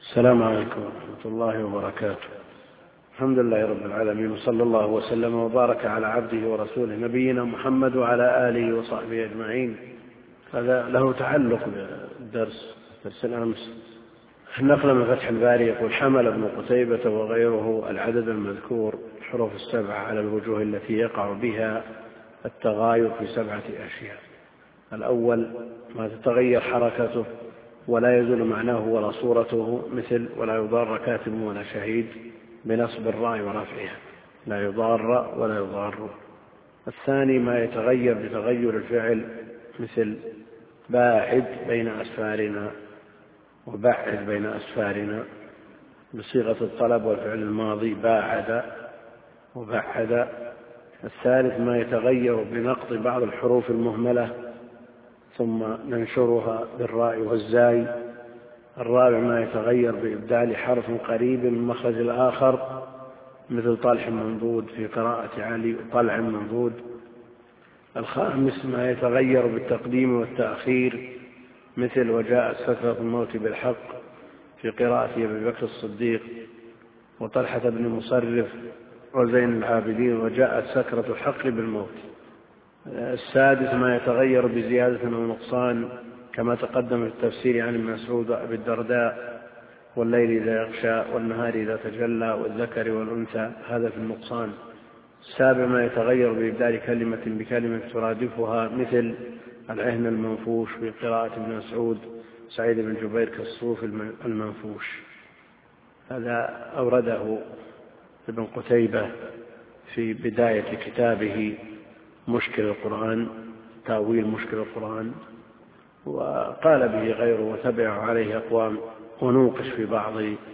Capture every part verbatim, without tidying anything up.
السلام عليكم ورحمة الله وبركاته. الحمد لله رب العالمين، وصلى الله وسلم وبارك على عبده ورسوله نبينا محمد وعلى آله وصحبه أجمعين. هذا له تعلق بالدرس درس الأمس. نقل من فتح الباري يقول: حمل ابن قتيبة وغيره العدد المذكور الحروف السبعة على الوجوه التي يقع بها التغاير في سبعة أشياء. الأول ما تتغير حركته ولا يزول معناه ولا صورته، مثل ولا يضار كاتب ولا شهيد بنصب الراء ورفعها، لا يضار ولا يضار. الثاني ما يتغير بتغير الفعل، مثل باعد بين أسفارنا وبعد بين أسفارنا بصيغة الطلب والفعل الماضي، باعد وبعد. الثالث ما يتغير بنقض بعض الحروف المهملة ثم ننشرها بالراء والزاي. الرابع ما يتغير بإبدال حرف قريب من مخرج الآخر، مثل طلح منضود في قراءة علي، طلع منضود. الخامس ما يتغير بالتقديم والتأخير، مثل وجاءت سكرة الموت بالحق في قراءة أبي بكر الصديق وطلحة بن مصرف وزين العابدين، وجاءت سكرة الحق بالموت. السادس ما يتغير بزيادة أو نقصان، كما تقدم في التفسير عن ابن مسعود وأبي الدرداء: والليل إذا يغشى والنهار إذا تجلى والذكر والأنثى، هذا في النقصان. السابع ما يتغير بإبدال كلمة بكلمة ترادفها، مثل العهن المنفوش في قراءة ابن مسعود، سعيد بن جبير كالصوف المنفوش. هذا أورده ابن قتيبة في بداية كتابه مشكل القرآن، تأويل مشكل القرآن، وقال به غيره وتبعه عليه أقوام، ونوقش في بعض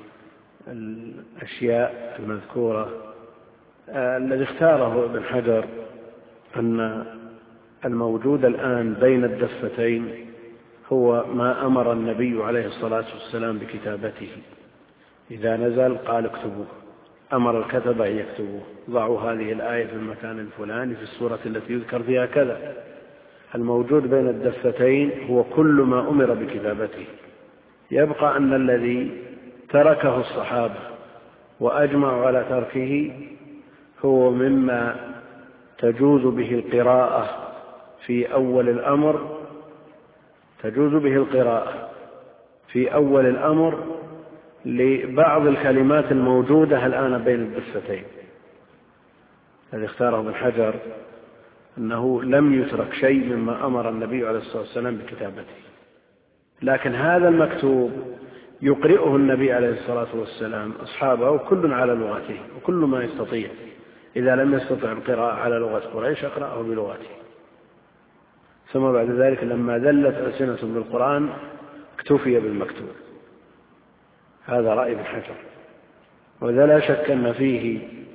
الأشياء المذكورة. الذي اختاره ابن حجر أن الموجود الآن بين الدفتين هو ما أمر النبي عليه الصلاة والسلام بكتابته. إذا نزل قال اكتبوه، أمر الكتبة أن يكتبوه، ضعوا هذه الآية في المكان الفلاني في السورة التي يذكر فيها كذا. الموجود بين الدفتين هو كل ما أمر بكتابته. يبقى أن الذي تركه الصحابة وأجمعوا على تركه هو مما تجوز به القراءة في أول الأمر تجوز به القراءة في أول الأمر لبعض الكلمات الموجودة الآن بين الدفتين. الذي اختاره ابن حجر أنه لم يترك شيء مما أمر النبي عليه الصلاة والسلام بكتابته، لكن هذا المكتوب يقرئه النبي عليه الصلاة والسلام أصحابه كل على لغته وكل ما يستطيع. إذا لم يستطع القراءة على لغة قريش أقرأه بلغته. ثم بعد ذلك لما ذلت ألسنة بالقرآن اكتفي بالمكتوب. هذا رأي ابن حجر، وذا لا شك أن فيه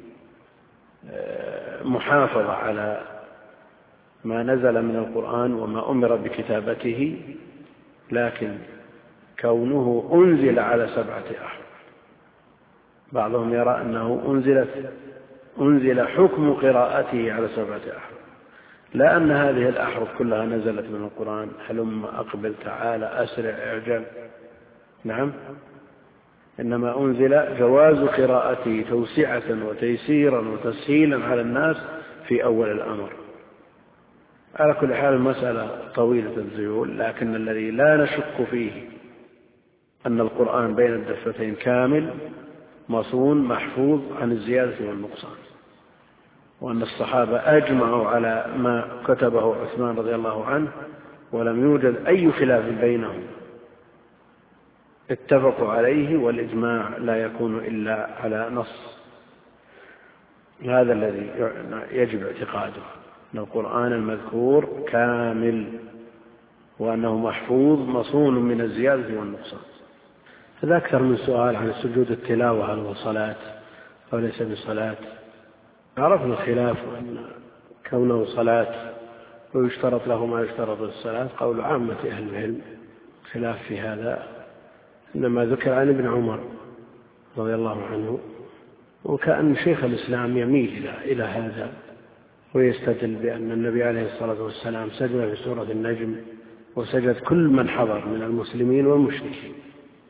محافظة على ما نزل من القرآن وما أمر بكتابته، لكن كونه أنزل على سبعة أحرف. بعضهم يرى أنه أنزلت أنزل حكم قراءته على سبعة أحرف، لا أن هذه الأحرف كلها نزلت من القرآن: هلم أقبل تعالى أسرع اعجل. نعم، إنما أنزل جواز قراءته توسعة وتيسيرا وتسهيلا على الناس في أول الأمر. على كل حال المسألة طويلة الذيول، لكن الذي لا نشك فيه أن القرآن بين الدفتين كامل مصون محفوظ عن الزيادة والنقصان، وأن الصحابة أجمعوا على ما كتبه عثمان رضي الله عنه ولم يوجد أي خلاف بينهم، اتفقوا عليه، والإجماع لا يكون إلا على نص. هذا الذي يجب اعتقاده، أن القرآن المذكور كامل وأنه محفوظ مصون من الزيادة والنقصان. هذا أكثر من سؤال عن سجود التلاوة، هل هو صلاة أو ليس بصلاة؟ عرفنا الخلاف، وأن كونه صلاة ويشترط له ما يشترط للصلاة قول عامة أهل العلم، خلاف في هذا. إنما ذكر عن ابن عمر رضي الله عنه، وكأن شيخ الإسلام يميل إلى هذا ويستدل بأن النبي عليه الصلاة والسلام سجد في سورة النجم وسجد كل من حضر من المسلمين والمشركين،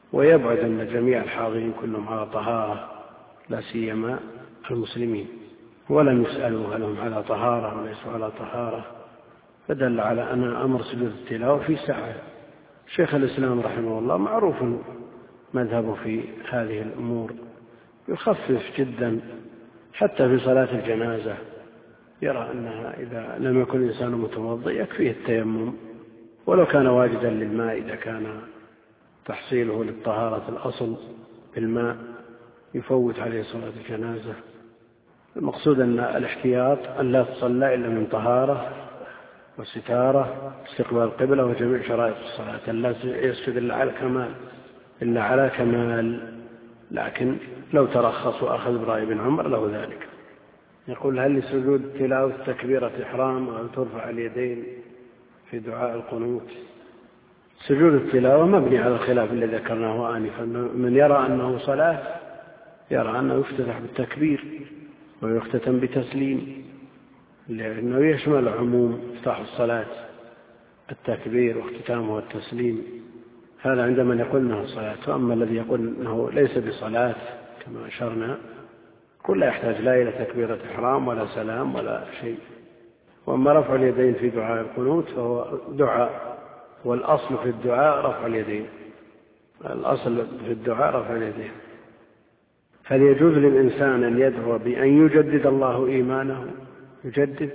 ويبعد أن جميع الحاضرين كلهم على طهارة، لا سيما المسلمين، ولم يسألوا هل هم على طهارة وليسوا على طهارة، فدل على أن أمر سجود التلاوة في سعة. شيخ الإسلام رحمه الله معروف مذهبه في هذه الأمور، يخفف جدا حتى في صلاة الجنازة، يرى أنها إذا لم يكن الإنسان متوضئ يكفيه التيمم ولو كان واجدا للماء، إذا كان تحصيله للطهارة الأصل بالماء يفوت عليه صلاة الجنازة. المقصود أن الاحتياط أن لا تصلى إلا من طهارة وستارة استقبال القبلة وجميع شرائط الصلاة، أن لا يسجد إلا على كمال إلا على كمال لكن لو ترخص وأخذ برأي ابن عمر له ذلك. يقول هل لسجود تلاوة تكبيرة إحرام أو ترفع اليدين في دعاء القنوت؟ سجود التلاوة مبني على الخلاف الذي ذكرناه آنفا، من يرى أنه صلاة يرى أنه يفتتح بالتكبير ويختتم بتسليم، لأنه يشمل عموم افتتاح الصلاة التكبير واختتامه التسليم، هذا عند من يقول أنه صلاة. وأما الذي يقول أنه ليس بصلاة كما أشرنا كل يحتاج لا إلى تكبيرة إحرام ولا سلام ولا شيء. وأما رفع اليدين في دعاء القنوت فهو دعاء، والأصل في الدعاء رفع اليدين، الأصل في الدعاء رفع اليدين. هل يجوز للإنسان أن يدعو بأن يجدد الله إيمانه؟ يجدد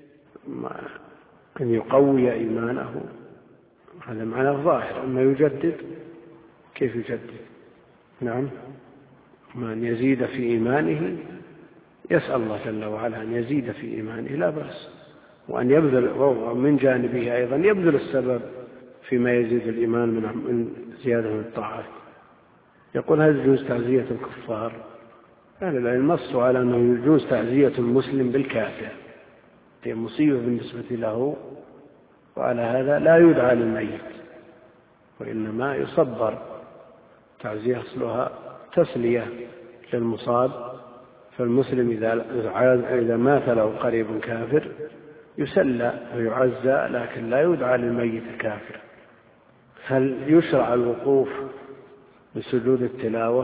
أن يقوي إيمانه، هذا معنى الظاهر. أما يجدد كيف يجدد؟ نعم، من يزيد في إيمانه يسأل الله جل وعلا أن يزيد في إيمانه لا بأس، وأن يبذل من جانبه أيضا يبذل السبب فيما يزيد الإيمان من زيادة من الطاعات. يقول هل يجوز تعزية الكفار؟ أهل العلم نصوا على أنه يجوز تعزية المسلم بالكافر، هي مصيبة بالنسبة له، وعلى هذا لا يدعى للميت وإنما يصبر. تعزية أصلها تسلية للمصاب، فالمسلم إذا مات له قريب كافر يسلى ويعزى، لكن لا يدعى للميت الكافر. هل يشرع الوقوف بسجود التلاوة؟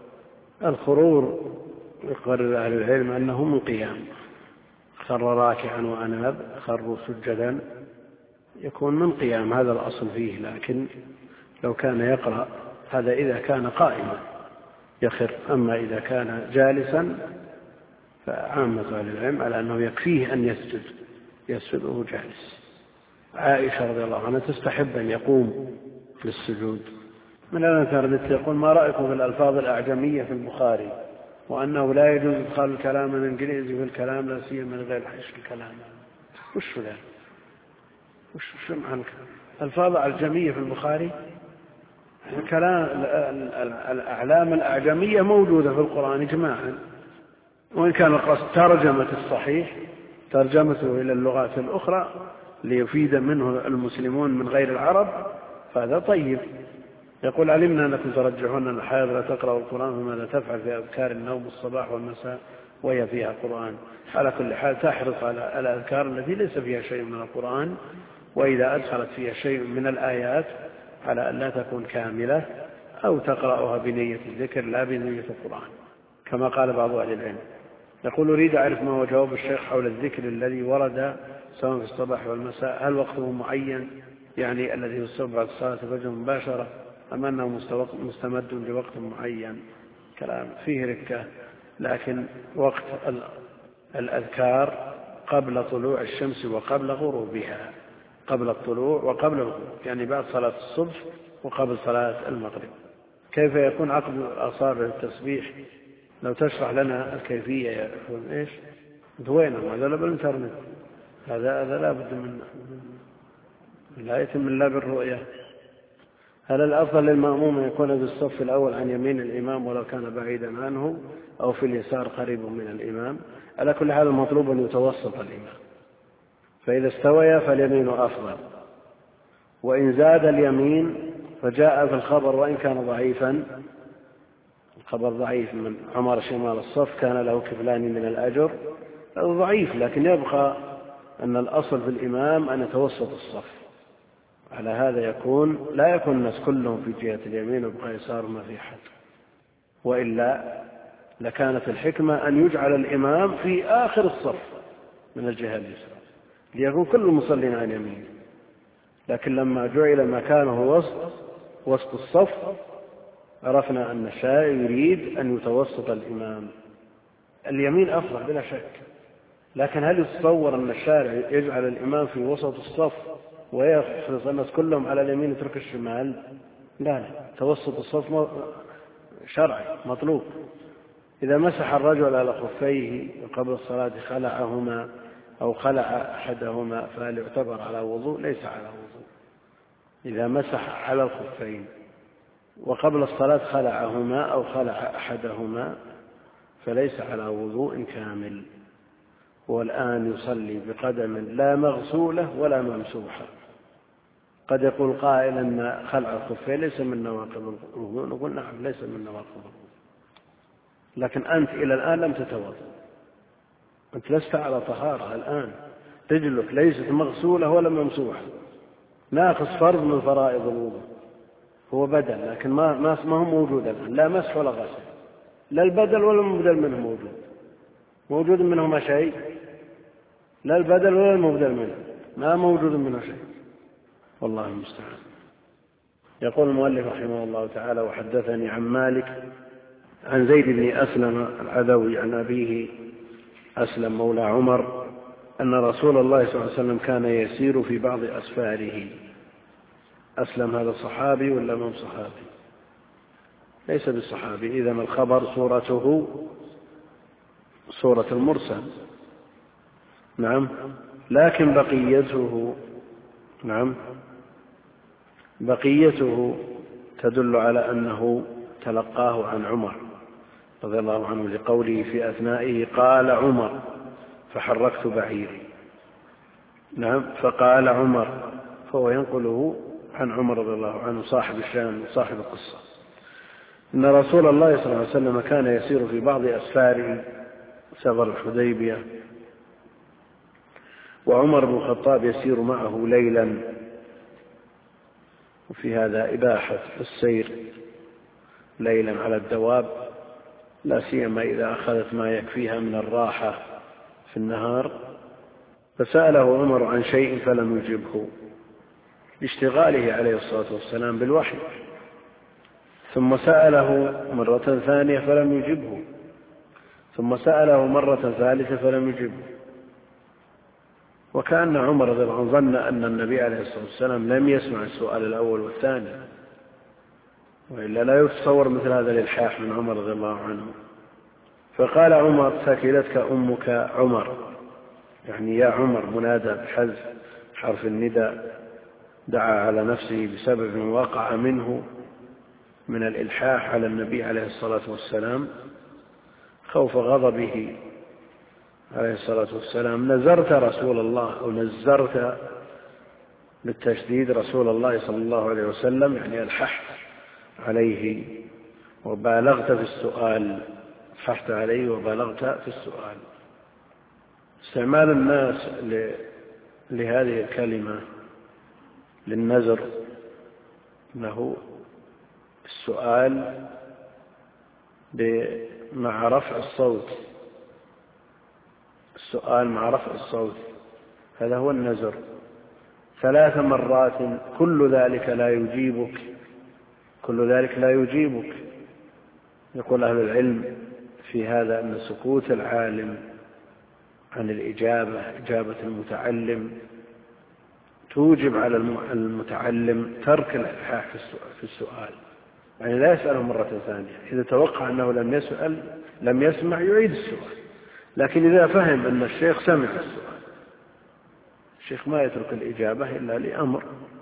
الخرور يقرر أهل العلم أنه من قيام، خر راكعا وأناب خروا سجدا يكون من قيام، هذا الأصل فيه. لكن لو كان يقرأ هذا إذا كان قائما يخر، أما إذا كان جالسا فعامة أهل العلم على أنه يكفيه أن يسجد يسجد وهو جالس. عائشة رضي الله عنها تستحب أن يقوم للسجود. من الانترنت يقول ما رأيكم في الألفاظ الأعجمية في البخاري، وأنه لا يجوز إدخال الكلام الإنجليزي في الكلام لا سيما من غير حش الكلام؟ وش ذلك؟ وش وش معنى الألفاظ الأعجمية في البخاري؟ الكلام الأعلام الأعجمية موجودة في القرآن إجماعا، وإن كان القصد ترجمة الصحيح ترجمته إلى اللغات الأخرى ليفيد منه المسلمون من غير العرب فهذا طيب. يقول علمنا أنكم ترجحون أن الحائض لا تقرأ القرآن، فماذا تفعل في أذكار النوم الصباح والمساء وهي فيها قرآن؟ على كل حال تحرص على الأذكار التي ليس فيها شيء من القرآن، وإذا أدخلت فيها شيء من الآيات على أن لا تكون كاملة، أو تقرأها بنية الذكر لا بنية القرآن كما قال بعض أهل العلم. يقول أريد أعرف ما هو جواب الشيخ حول الذكر الذي ورد سواء في الصباح والمساء، هل وقته معين يعني الذي يصب بعد صلاة الفجر مباشرة، أم أنه مستمد لوقت معين؟ كلام فيه ركة، لكن وقت الأذكار قبل طلوع الشمس وقبل غروبها، قبل الطلوع وقبل الغروب، يعني بعد صلاة الصبح وقبل صلاة المغرب. كيف يكون عقد أصابع التسبيح؟ لو تشرح لنا الكيفية يا أخوان. إيش دوينهم هذا لا بالإنترنت، هذا هذا لا بد من لا يتم إلا بالرؤية. هل الأفضل للمأموم أن يكون بالصف الأول عن يمين الإمام ولو كان بعيدا عنه، أو في اليسار قريب من الإمام؟ على كل حال المطلوب أن يتوسط الإمام، فإذا استويا فاليمين أفضل، وإن زاد اليمين فجاء في الخبر وإن كان ضعيفا، الخبر ضعيف من عمر شمال الصف كان له كفلان من الأجر، ضعيف، لكن يبقى أن الأصل في الإمام أن يتوسط الصف على هذا يكون لا يكون الناس كلهم في جهة اليمين ويبقى يسار ما في حد، وإلا لكانت الحكمة أن يجعل الإمام في آخر الصف من الجهة اليسرى ليكون كل المصلين عن يمينه، لكن لما جعل مكانه وسط وسط الصف عرفنا أن الشارع يريد أن يتوسط الإمام. اليمين أفضل بلا شك، لكن هل يتصور أن الشارع يجعل الإمام في وسط الصف ويحرص الناس كلهم على اليمين يترك الشمال؟ لا لا، توسط الصف شرعي مطلوب. إذا مسح الرجل على خفيه قبل الصلاة خلعهما أو خلع أحدهما فهل يعتبر على وضوء؟ ليس على وضوء. إذا مسح على الخفين وقبل الصلاة خلعهما أو خلع أحدهما فليس على وضوء كامل. هو الآن يصلي بقدم لا مغسولة ولا ممسوحة. قد يقول قائل أن خلع الخفين ليس من نواقض الوضوء، نقول نعم ليس من نواقض الوضوء، لكن أنت إلى الآن لم تتوضأ، أنت لست على طهارة الآن، رجلك ليست مغسولة ولا ممسوحة، ناقص فرض من فرائض الوضوء، هو بدل لكن ما ما هو موجود الآن، لا مسح ولا غسل، لا البدل ولا المبدل منه موجود. موجود منهما شيء؟ لا البدل ولا المبدل منه، ما موجود منه شيء، والله المستعان. يقول المؤلف رحمه الله تعالى: وحدثني عن مالك عن زيد بن أسلم العدوي عن أبيه أسلم مولى عمر أن رسول الله صلى الله عليه وسلم كان يسير في بعض أسفاره. أسلم هذا صحابي ولا من صحابي؟ ليس بالصحابي، إذن الخبر صورته صورة المرسل، نعم، لكن بقيته نعم بقيته تدل على أنه تلقاه عن عمر رضي الله عنه لقوله في أثنائه: قال عمر فحركت بعيري. نعم، فقال عمر، فهو ينقله عن عمر رضي الله عنه صاحب الشان صاحب القصة. إن رسول الله صلى الله عليه وسلم كان يسير في بعض أسفاره، سفر الحديبية، وعمر بن الخطاب يسير معه ليلا، وفي هذا إباحة السير ليلا على الدواب، لا سيما إذا أخذت ما يكفيها من الراحة في النهار. فسأله عمر عن شيء فلم يجبه لاشتغاله عليه الصلاة والسلام بالوحي، ثم سأله مرة ثانية فلم يجبه، ثم سأله مرة ثالثة فلم يجبه. وكأن عمر رضي الله عنه ظن أن النبي عليه الصلاة والسلام لم يسمع السؤال الأول والثاني، وإلا لا يتصور مثل هذا الإلحاح من عمر رضي الله عنه. فقال عمر: ثكلتك أمك عمر، يعني يا عمر منادى بحذف حرف النداء، دعا على نفسه بسبب وقع منه من الإلحاح على النبي عليه الصلاة والسلام خوف غضبه عليه الصلاة والسلام. نزرت رسول الله أو نزرت بالتشديد رسول الله صلى الله عليه وسلم، يعني الححت عليه وبالغت في السؤال، ححت عليه وبالغت في السؤال. استعمال الناس لهذه الكلمة للنزر له السؤال مع رفع الصوت، السؤال مع رفع الصوت، هذا هو النزر. ثلاث مرات كل ذلك لا يجيبك، كل ذلك لا يجيبك. يقول أهل العلم في هذا أن سكوت العالم عن الإجابة، إجابة المتعلم، توجب على المتعلم ترك الإلحاح في السؤال، يعني لا يسأله مرة ثانية. إذا توقع أنه لم يسأل لم يسمع يعيد السؤال، لكن إذا فهم أن الشيخ سمع السؤال، الشيخ ما يترك الإجابة إلا لأمر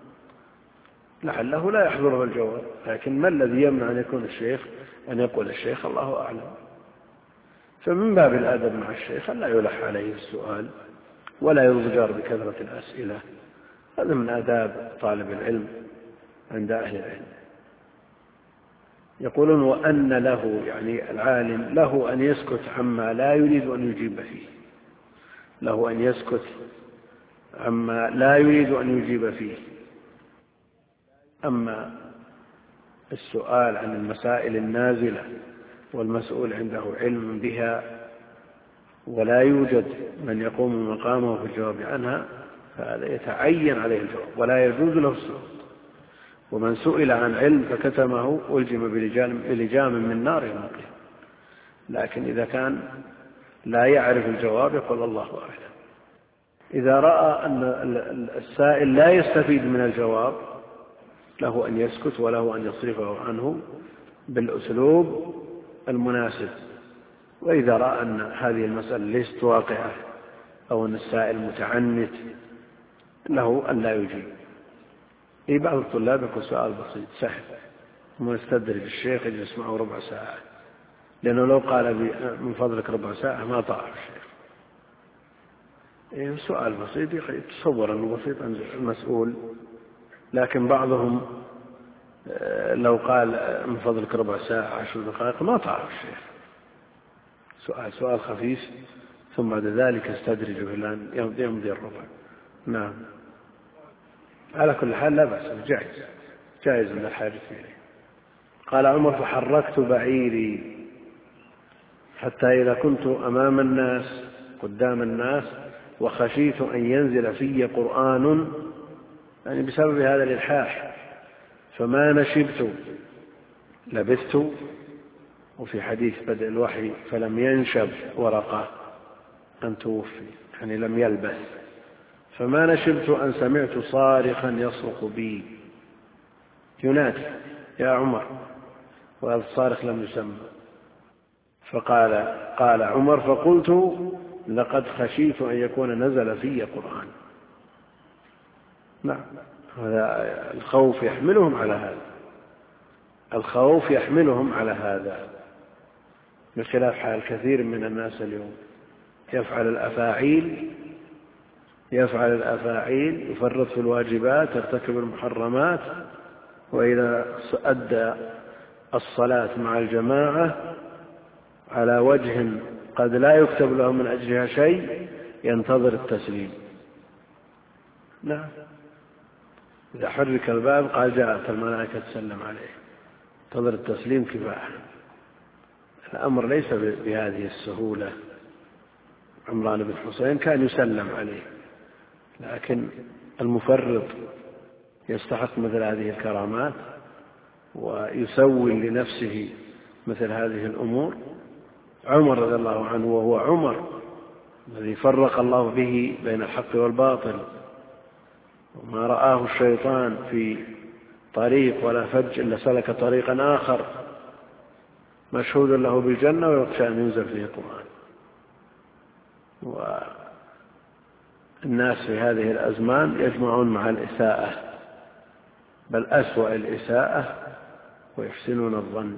لعله لا يحضره الجواب، لكن ما الذي يمنع أن يكون الشيخ أن يقول الشيخ الله أعلم؟ فمن باب الأدب مع الشيخ أن لا يلح عليه السؤال ولا يضجر بكثرة الأسئلة، هذا من آداب طالب العلم عند أهل العلم. يقولون: وأن له، يعني العالم له أن يسكت عما لا يريد أن يجيب فيه، له أن يسكت عما لا يريد أن يجيب فيه، أما السؤال عن المسائل النازلة والمسؤول عنده علم بها ولا يوجد من يقوم مقامه في الجواب عنها، فهذا يتعين عليه الجواب ولا يجوز له السكوت. ومن سئل عن علم فكتمه ألجم بلجام من نار يوم القيامة. لكن إذا كان لا يعرف الجواب يقول الله أعلم. إذا رأى أن السائل لا يستفيد من الجواب له أن يسكت وله أن يصرفه عنه بالأسلوب المناسب. وإذا رأى أن هذه المسألة ليست واقعة أو أن السائل متعنت له أن لا يجيب. في بعض الطلاب يكون سؤال بسيط سهل ويستدرج الشيخ يجلس معه ربع ساعة، لأنه لو قال من فضلك ربع ساعة ما طاع الشيخ. إيه سؤال بسيط يتصور أنه بسيط عند المسؤول، لكن بعضهم لو قال من فضلك ربع ساعة عشر دقائق ما طاع الشيخ. سؤال سؤال خفيف ثم بعد ذلك استدرجه إلى أن يمضي الربع. نعم، على كل حال لا بأس، جائز جائز من الحاجة إليه. قال عمر: فحركت بعيري حتى إذا كنت أمام الناس قدام الناس وخشيت أن ينزل في قرآن، يعني بسبب هذا الإلحاح، فما نشبت لبثت. وفي حديث بدء الوحي: فلم ينشب ورقة أن توفي، يعني لم يلبث. فما نشبت أن سمعت صارخا يصرخ بي ينادي: يا عمر، وهذا الصارخ لم يسمى. فقال قال عمر: فقلت لقد خشيت أن يكون نزل في قرآن. نعم، هذا الخوف يحملهم على هذا، الخوف يحملهم على هذا، بخلاف حال كثير من الناس اليوم يفعل الأفاعيل يفعل الأفاعيل يفرط في الواجبات، يرتكب المحرمات، وإذا أدى الصلاة مع الجماعة على وجه قد لا يكتب له من أجلها شيء ينتظر التسليم. نعم، إذا حرك الباب قال جاءت الملائكة تسلم عليه، انتظر التسليم كفاح. الأمر ليس بهذه السهولة. عمران بن حسين كان يسلم عليه، لكن المفرط يستحق مثل هذه الكرامات ويسوي لنفسه مثل هذه الأمور. عمر رضي الله عنه وهو عمر الذي فرق الله به بين الحق والباطل، وما رآه الشيطان في طريق ولا فج إلا سلك طريقا آخر، مشهود له بالجنة ويخشى أن ينزل فيه القرآن. والناس في هذه الأزمان يجمعون مع الإساءة، بل أسوأ الإساءة، ويحسنون الظن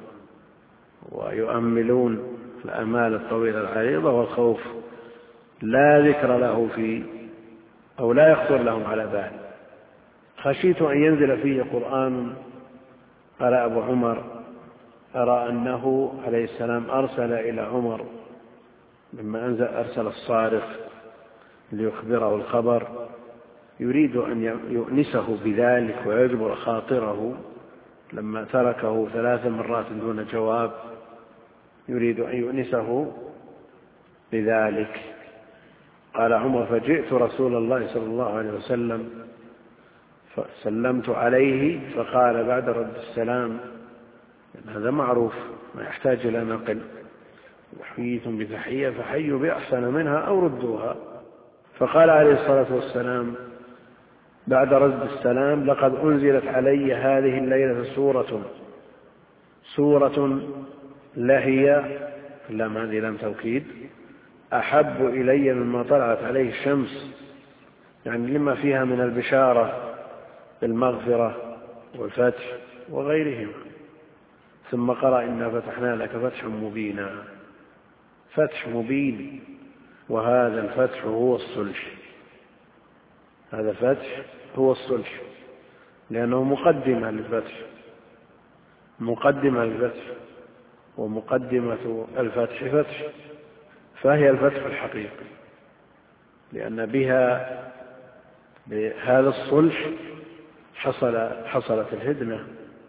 ويؤملون الآمال الطويلة العريضة، والخوف لا ذكر له في أو لا يخطر لهم على بال. خشيت أن ينزل فيه قرآن. قال أبو عمر: أرى أنه عليه السلام أرسل إلى عمر لما أنزل أرسل الصارخ ليخبره الخبر، يريد أن يؤنسه بذلك ويجبر خاطره لما تركه ثلاث مرات دون جواب، يريد أن يؤنسه بذلك. قال عمر: فجئت رسول الله صلى الله عليه وسلم فسلمت عليه، فقال بعد رد السلام، هذا معروف ما يحتاج إلى نقل: وحييتم بتحية فحيوا بأحسن منها أو ردوها. فقال عليه الصلاة والسلام بعد رد السلام: لقد أنزلت علي هذه الليلة سورة سورة لهي، لم هذه لم توكيد، أحب إلي مما طلعت عليه الشمس، يعني لما فيها من البشارة بالمغفرة والفتح وغيرهما. ثم قرأ: إنا فتحنا لك فتحا مبينا. فتح مبين، وهذا الفتح هو الصلح، هذا الفتح هو الصلح، لأنه مقدمة للفتح، مقدمة للفتح، ومقدمة الفتح فتح، فهي الفتح الحقيقي، لأن بها بهذا الصلح حصل حصلت الهدنة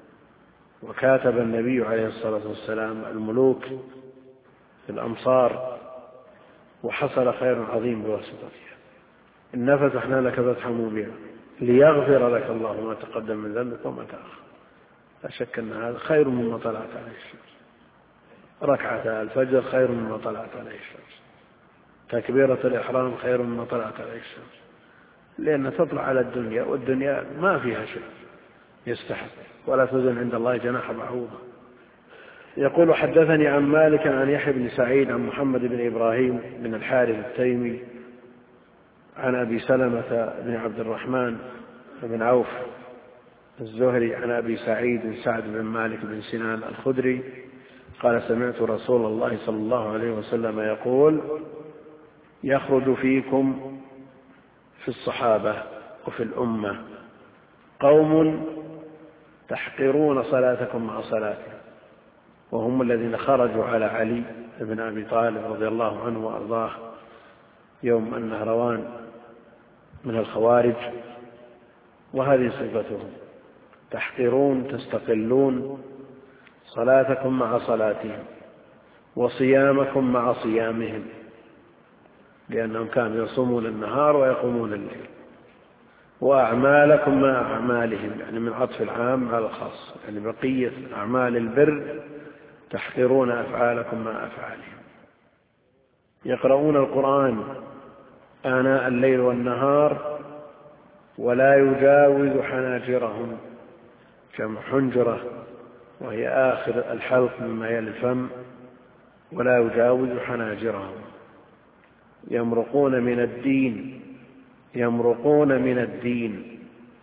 وكاتب النبي عليه الصلاة والسلام الملوك في الأمصار وحصل خير عظيم بواسطتها. إنا فتحنا لك فتحا مبينا ليغفر لك الله ما تقدم من ذنبك وما تأخر. لا شك أن هذا خير مما طلعت عليه الشمس. ركعة الفجر خير مما طلعت عليه الشمس. تكبيرة الإحرام خير مما طلعت عليه الشمس، لأن تطلع على الدنيا والدنيا ما فيها شيء يستحق، ولا تزن عند الله جناح بعوضة. يقول حدثني عن مالك عن يحيى بن سعيد عن محمد بن إبراهيم بن الحارث التيمي عن أبي سلمة بن عبد الرحمن بن عوف الزهري عن أبي سعيد بن سعد بن مالك بن سنان الخدري قال سمعت رسول الله صلى الله عليه وسلم يقول يخرج فيكم في الصحابة وفي الأمة قوم تحقرون صلاتكم مع صلاتهم، وهم الذين خرجوا على علي بن أبي طالب رضي الله عنه وأرضاه يوم النهروان من الخوارج، وهذه صفتهم تحقرون تستقلون صلاتكم مع صلاتهم وصيامكم مع صيامهم، لأنهم كانوا يصومون النهار ويقومون الليل، وأعمالكم مع أعمالهم، يعني من عطف العام على الخاص، يعني بقية أعمال البر تحقرون أفعالكم مع أفعالهم. يقرؤون القرآن آناء الليل والنهار ولا يجاوز حناجرهم، جمع حنجرة وهي آخر الحلق مما يلي الفم، ولا يجاوز حناجرهم. يمرقون من الدين يمرقون من الدين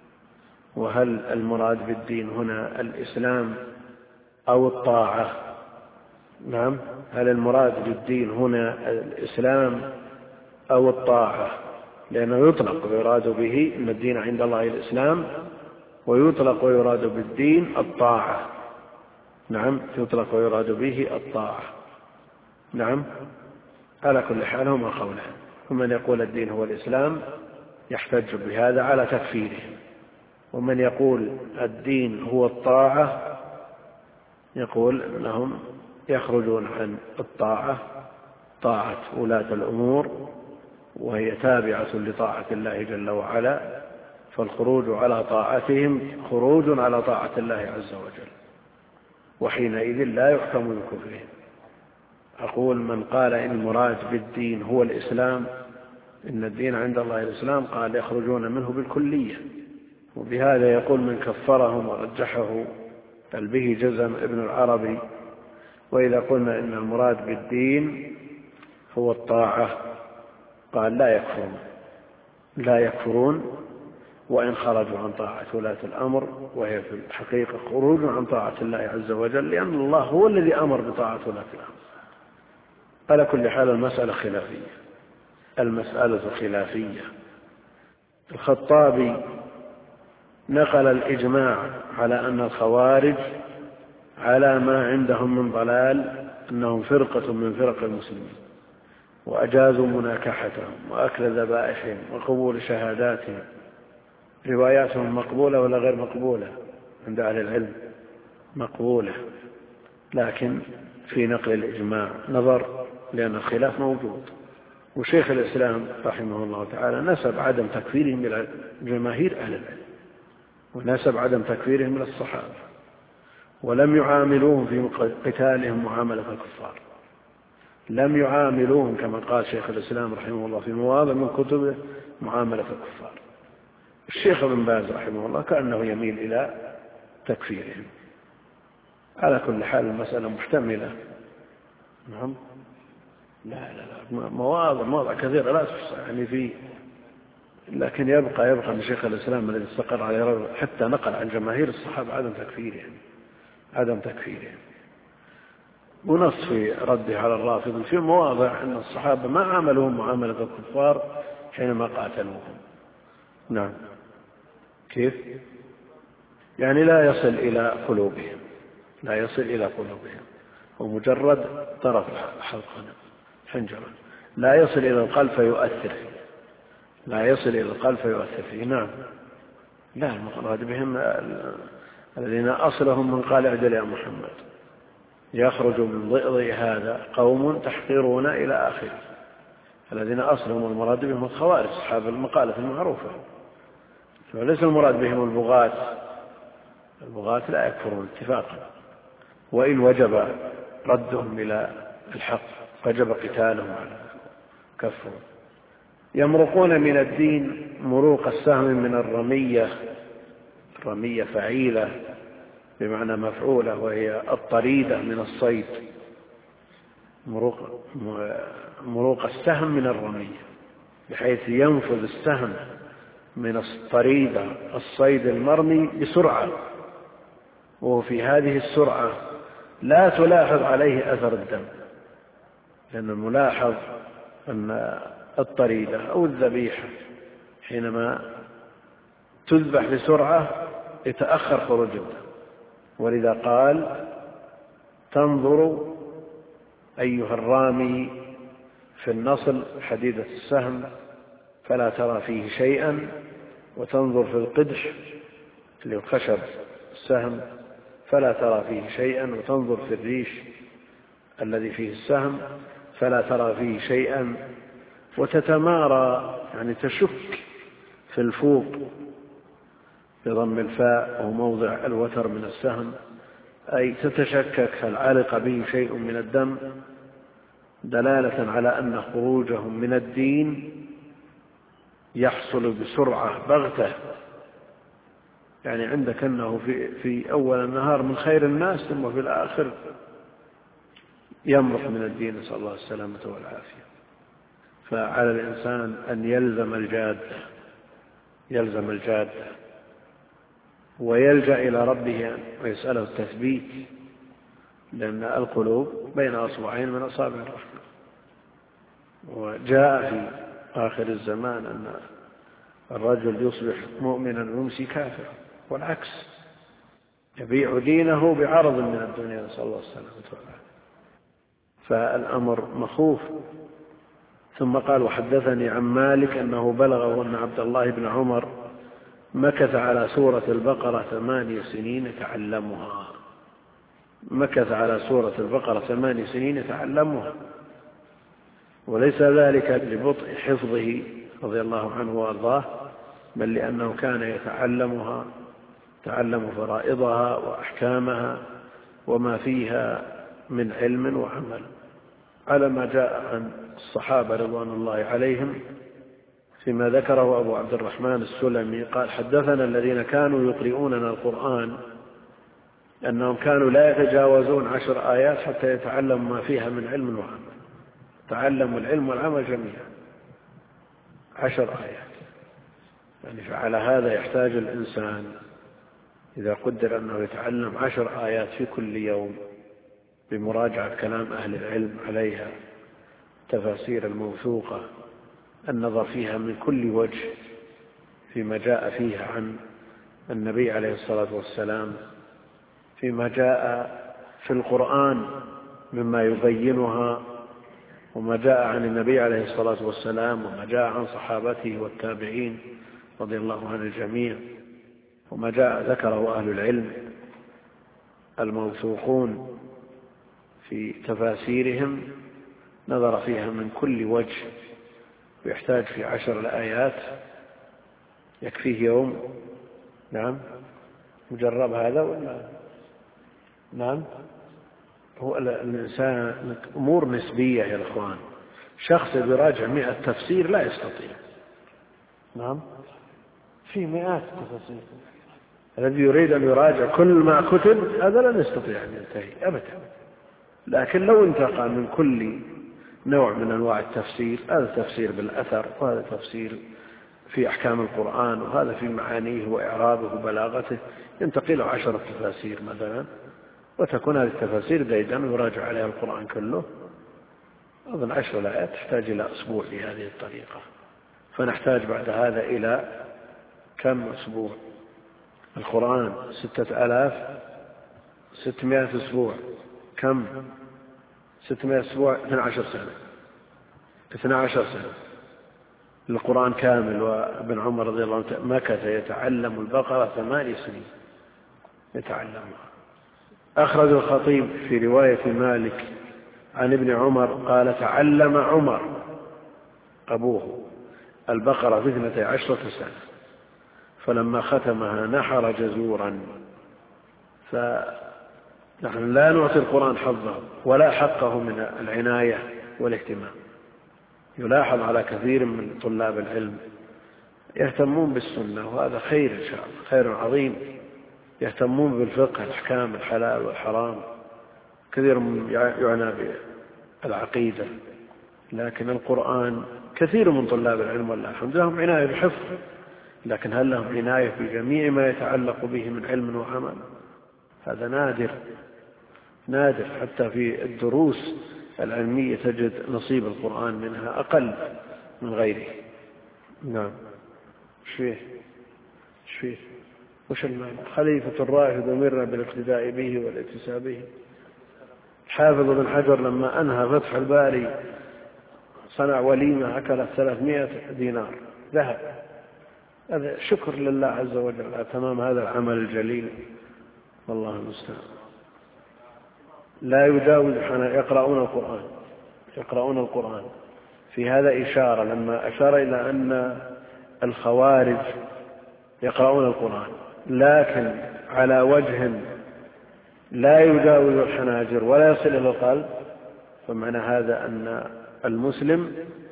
وهل المراد بالدين هنا الإسلام أو الطاعة؟ نعم، هل المراد بالدين هنا الإسلام أو الطاعة؟ لأنه يطلق ويراد به أن الدين عند الله الإسلام، ويطلق ويراد بالدين الطاعة. نعم، يطلق ويراد به الطاعة. نعم، على كل حال هما قولان، ومن يقول الدين هو الإسلام يحتج بهذا على تكفيرهم، ومن يقول الدين هو الطاعة يقول أنهم يخرجون عن الطاعة، طاعة ولاة الأمور وهي تابعة لطاعة الله جل وعلا، فالخروج على طاعتهم خروج على طاعة الله عز وجل، وحينئذ لا يحكم بكفرهم. أقول من قال إن المراد بالدين هو الإسلام، إن الدين عند الله الإسلام، قال يخرجون منه بالكلية، وبهذا يقول من كفرهم ورجحه به جزم ابن العربي. وإذا قلنا إن المراد بالدين هو الطاعة قال لا يكفرون لا يكفرون وإن خرجوا عن طاعة ولاة الأمر، وهي في الحقيقة خروج عن طاعة الله عز وجل، لأن الله هو الذي أمر بطاعة ولاة الأمر. على كل حال المسألة خلافية المسألة خلافية. الخطابي نقل الإجماع على أن الخوارج على ما عندهم من ضلال أنهم فرقة من فرق المسلمين، وأجازوا مناكحتهم وأكل ذبائحهم وقبول شهاداتهم. رواياتهم مقبولة ولا غير مقبولة عند أهل العلم؟ مقبولة، لكن في نقل الإجماع نظر، لأن الخلاف موجود. وشيخ الإسلام رحمه الله تعالى نسب عدم تكفيرهم إلى جماهير أهل العلم، ونسب عدم تكفيرهم إلى الصحابة، ولم يعاملوهم في قتالهم معاملة الكفار، لم يعاملوهم كما قال شيخ الإسلام رحمه الله في مواضع من كتبه معاملة الكفار. الشيخ ابن باز رحمه الله كأنه يميل إلى تكفيرهم. على كل حال المسألة محتملة. نعم، لا لا لا مواضع مواضع كثيرة لا تحصى يعني في، لكن يبقى يبقى من شيخ الإسلام الذي استقر عليه حتى نقل عن جماهير الصحابة عدم تكفيرهم عدم تكفيرهم ونص في رده على الرافض في مواضع أن الصحابة ما عاملوهم معاملة الكفار حينما قاتلوهم. نعم، كيف؟ يعني لا يصل إلى قلوبهم لا يصل إلى قلوبهم ومجرد طرف حلقنا حنجرا، لا يصل إلى القلب فيؤثر لا يصل إلى القلب فيؤثر فيه. نعم، لا، المراد بهم الذين أصلهم من قال اعدل يا محمد، يخرج من ضئضئ هذا قوم تحقرون إلى آخره. الذين أصلهم المراد بهم الخوارج أصحاب المقالة المعروفة، فليس المراد بهم البغاة. البغاة لا يكفرون اتفاقا، وإن وجب ردهم إلى الحق وجب قتالهم على كفرهم. يمرقون من الدين مروق السهم من الرمية. الرمية فعيلة بمعنى مفعولة، وهي الطريدة من الصيد. مروق, مروق السهم من الرمية، بحيث ينفذ السهم من الطريدة الصيد المرمي بسرعة، وفي هذه السرعة لا تلاحظ عليه أثر الدم، لأن الملاحظ أن الطريدة أو الذبيحة حينما تذبح بسرعة يتأخر خروج الدم. ولذا قال تنظر أيها الرامي في النصل حديدة السهم فلا ترى فيه شيئا، وتنظر في القدح اللي الخشب السهم فلا ترى فيه شيئا، وتنظر في الريش الذي فيه السهم فلا ترى فيه شيئا، وتتمارى يعني تشك في الفوق بضم الفاء وهو موضع الوتر من السهم، أي تتشكك هل علق به شيء من الدم، دلالة على أن خروجهم من الدين يحصل بسرعة بغتة. يعني عندك أنه في, في أول النهار من خير الناس، ثم في الآخر يمرق من الدين، نسأل الله السلامة والعافية. فعلى الإنسان أن يلزم الجادة يلزم الجادة ويلجأ إلى ربه ويسأله التثبيت، لأن القلوب بين أصبعين من أصابع الرحمن. وجاء في آخر الزمان أن الرجل يصبح مؤمنا ويمسي كافرا، والعكس، يبيع دينه بعرض من الدنيا، نسأل الله السلامة والعافية. فالأمر مخوف. ثم قال وحدثني عن مالك أنه بلغه أن عبد الله بن عمر مكث على سورة البقرة ثماني سنين يتعلمها. مكث على سورة البقرة ثماني سنين يتعلمها، وليس ذلك لبطء حفظه رضي الله عنه وأرضاه، بل لأنه كان يتعلمها، تعلم فرائضها وأحكامها وما فيها من علم وعمل، على ما جاء عن الصحابة رضوان الله عليهم فيما ذكره أبو عبد الرحمن السلمي قال حدثنا الذين كانوا يقرؤوننا القرآن أنهم كانوا لا يتجاوزون عشر آيات حتى يتعلموا ما فيها من علم وعمل. تعلموا العلم والعمل جميعا، عشر آيات. يعني فعلى هذا يحتاج الإنسان إذا قدر أنه يتعلم عشر آيات في كل يوم بمراجعة كلام أهل العلم عليها، تفاسير الموثوقة، النظر فيها من كل وجه فيما جاء فيها عن النبي عليه الصلاة والسلام، فيما جاء في القرآن مما يبينها، وما جاء عن النبي عليه الصلاة والسلام، وما جاء عن صحابته والتابعين رضي الله عن الجميع، وما جاء ذكره أهل العلم الموثوقون في تفاسيرهم، نظر فيها من كل وجه، ويحتاج في عشر الآيات يكفيه يوم. نعم، مجرب هذا ولا نعم؟ هو الإنسان أمور نسبية يا الأخوان. شخص يراجع مئة تفسير لا يستطيع. نعم، في مئات تفسير. الذي يريد أن يراجع كل ما كتب هذا لا يستطيع أن ينتهي أبدا. لكن لو انتقى من كل نوع من أنواع التفسير، هذا تفسير بالأثر، وهذا تفسير في أحكام القرآن، وهذا في معانيه وإعرابه وبلاغته، ينتقي له عشرة تفاسير مثلا، وتكون هذه التفاسير جيدا ويراجع عليها القرآن كله. أظن عشر الآيات تحتاج إلى أسبوع بهذه الطريقة، فنحتاج بعد هذا إلى كم أسبوع؟ القرآن ستة آلاف ستمائة أسبوع، كم؟ ستمائة أسبوع، اثنى عشر سنة، اثنى عشر سنة. للقرآن كامل. وابن عمر رضي الله عنه مكث يتعلم البقرة ثماني سنين يتعلمها. أخرج الخطيب في رواية مالك عن ابن عمر قال تعلم عمر أبوه البقرة في اثنتي عشرة سنة، فلما ختمها نحر جزورا. فنحن لا نعطي القرآن حظه ولا حقه من العناية والاهتمام. يلاحظ على كثير من طلاب العلم يهتمون بالسنة، وهذا خير إن شاء الله، خير عظيم. يهتمون بالفقه، الأحكام، الحلال والحرام، كثير يعنى بالعقيدة. لكن القرآن كثير من طلاب العلم والله الحمد لهم عناية بحفظ، لكن هل لهم عناية بجميع ما يتعلق به من علم وعمل؟ هذا نادر نادر. حتى في الدروس العلمية تجد نصيب القرآن منها أقل من غيره. نعم. ايش فيه ايش فيه وش المعنى؟ خليفة الراشد أمرنا بالاقتداء به والاتساب به. حافظ بن حجر لما أنهى فتح الباري صنع وليمة أكلت ثلاثمائة دينار ذهب. هذا شكر لله عز وجل على تمام هذا العمل الجليل، والله المستعان. لا يجاوز يقرؤون القرآن يقرؤون القرآن في هذا إشارة لما أشار إلى أن الخوارج يقرؤون القرآن لكن على وجه لا يجاوز الحناجر ولا يصل إلى القلب، فمعنى هذا أن المسلم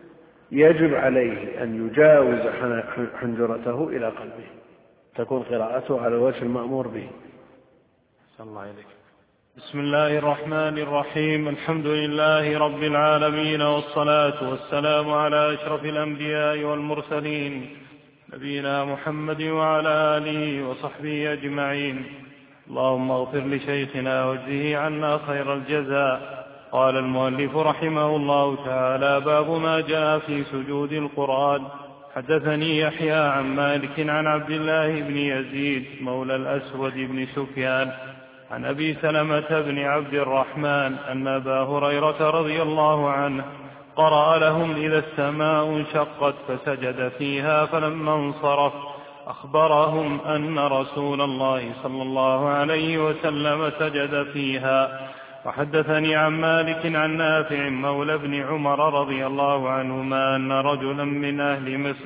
يجب عليه أن يجاوز حنجرته إلى قلبه، تكون قراءته على الوجه المأمور به. صلى الله عليك. بسم الله الرحمن الرحيم. الحمد لله رب العالمين، والصلاة والسلام على أشرف الأنبياء والمرسلين نبينا محمد وعلى آله وصحبه أجمعين. اللهم اغفر لشيخنا واجزه عنا خير الجزاء. قال المؤلف رحمه الله تعالى: باب ما جاء في سجود القرآن. حدثني يحيى عن مالك عن عبد الله بن يزيد مولى الأسود بن سفيان عن أبي سلمة بن عبد الرحمن أن أبا هريرة رضي الله عنه قرأ لهم: إذا السماء انشقت فسجد فيها، فلما انصرف أخبرهم أن رسول الله صلى الله عليه وسلم سجد فيها. وحدثني عن مالك عن نافع مولى بن عمر رضي الله عنهما أن رجلا من أهل مصر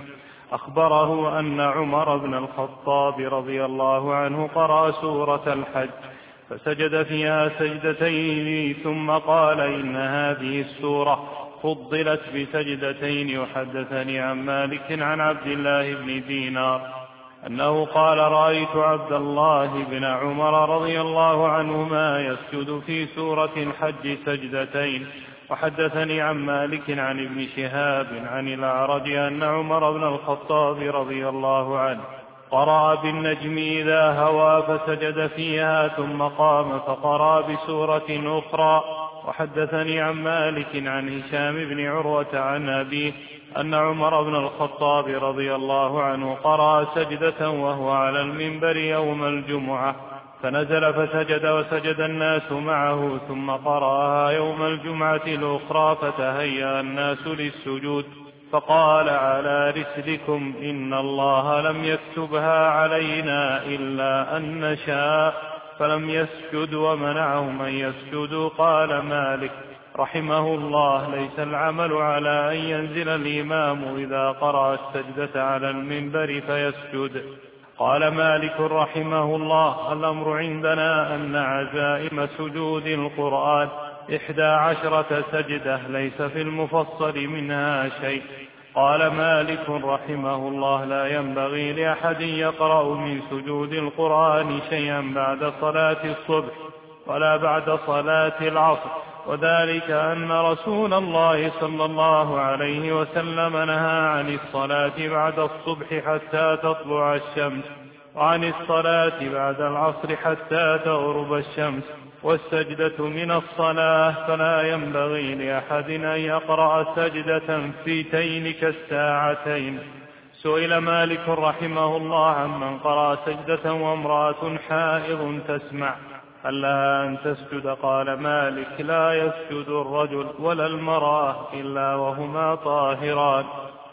أخبره أن عمر بن الخطاب رضي الله عنه قرأ سورة الحج فسجد فيها سجدتين، ثم قال: إن هذه السورة فضلت بسجدتين. وحدثني عن مالك عن عبد الله بن دينار أنه قال: رأيت عبد الله بن عمر رضي الله عنهما يسجد في سورة الحج سجدتين. وحدثني عن مالك عن ابن شهاب عن الأعرج أن عمر بن الخطاب رضي الله عنه قرأ بالنجم إذا هوى فسجد فيها، ثم قام فقرأ بسورة أخرى. وحدثني عن مالك عن هشام بن عروة عن أبيه أن عمر بن الخطاب رضي الله عنه قرأ سجدة وهو على المنبر يوم الجمعة، فنزل فسجد وسجد الناس معه، ثم قرأها يوم الجمعة الأخرى فتهيأ الناس للسجود، فقال: على رسلكم، إن الله لم يكتبها علينا إلا أن نشاء، فلم يسجد ومنعهم أن يسجدوا. قال مالك رحمه الله: ليس العمل على أن ينزل الإمام إذا قرأ السجدة على المنبر فيسجد. قال مالك رحمه الله: الأمر عندنا أن عزائم سجود القرآن إحدى عشرة سجدة، ليس في المفصل منها شيء. قال مالك رحمه الله: لا ينبغي لأحد يقرأ من سجود القرآن شيئا بعد صلاة الصبح ولا بعد صلاة العصر، وذلك أن رسول الله صلى الله عليه وسلم نهى عن الصلاة بعد الصبح حتى تطلع الشمس، وعن الصلاة بعد العصر حتى تغرب الشمس، والسجدة من الصلاة، فلا ينبغي لأحد أن يقرأ سجدة فيتين كالساعتين. سئل مالك رحمه الله عمن قرأ سجدة وامرأة حائض تسمع هل لها أن تسجد؟ قال مالك: لا يسجد الرجل ولا المرأة إلا وهما طاهران.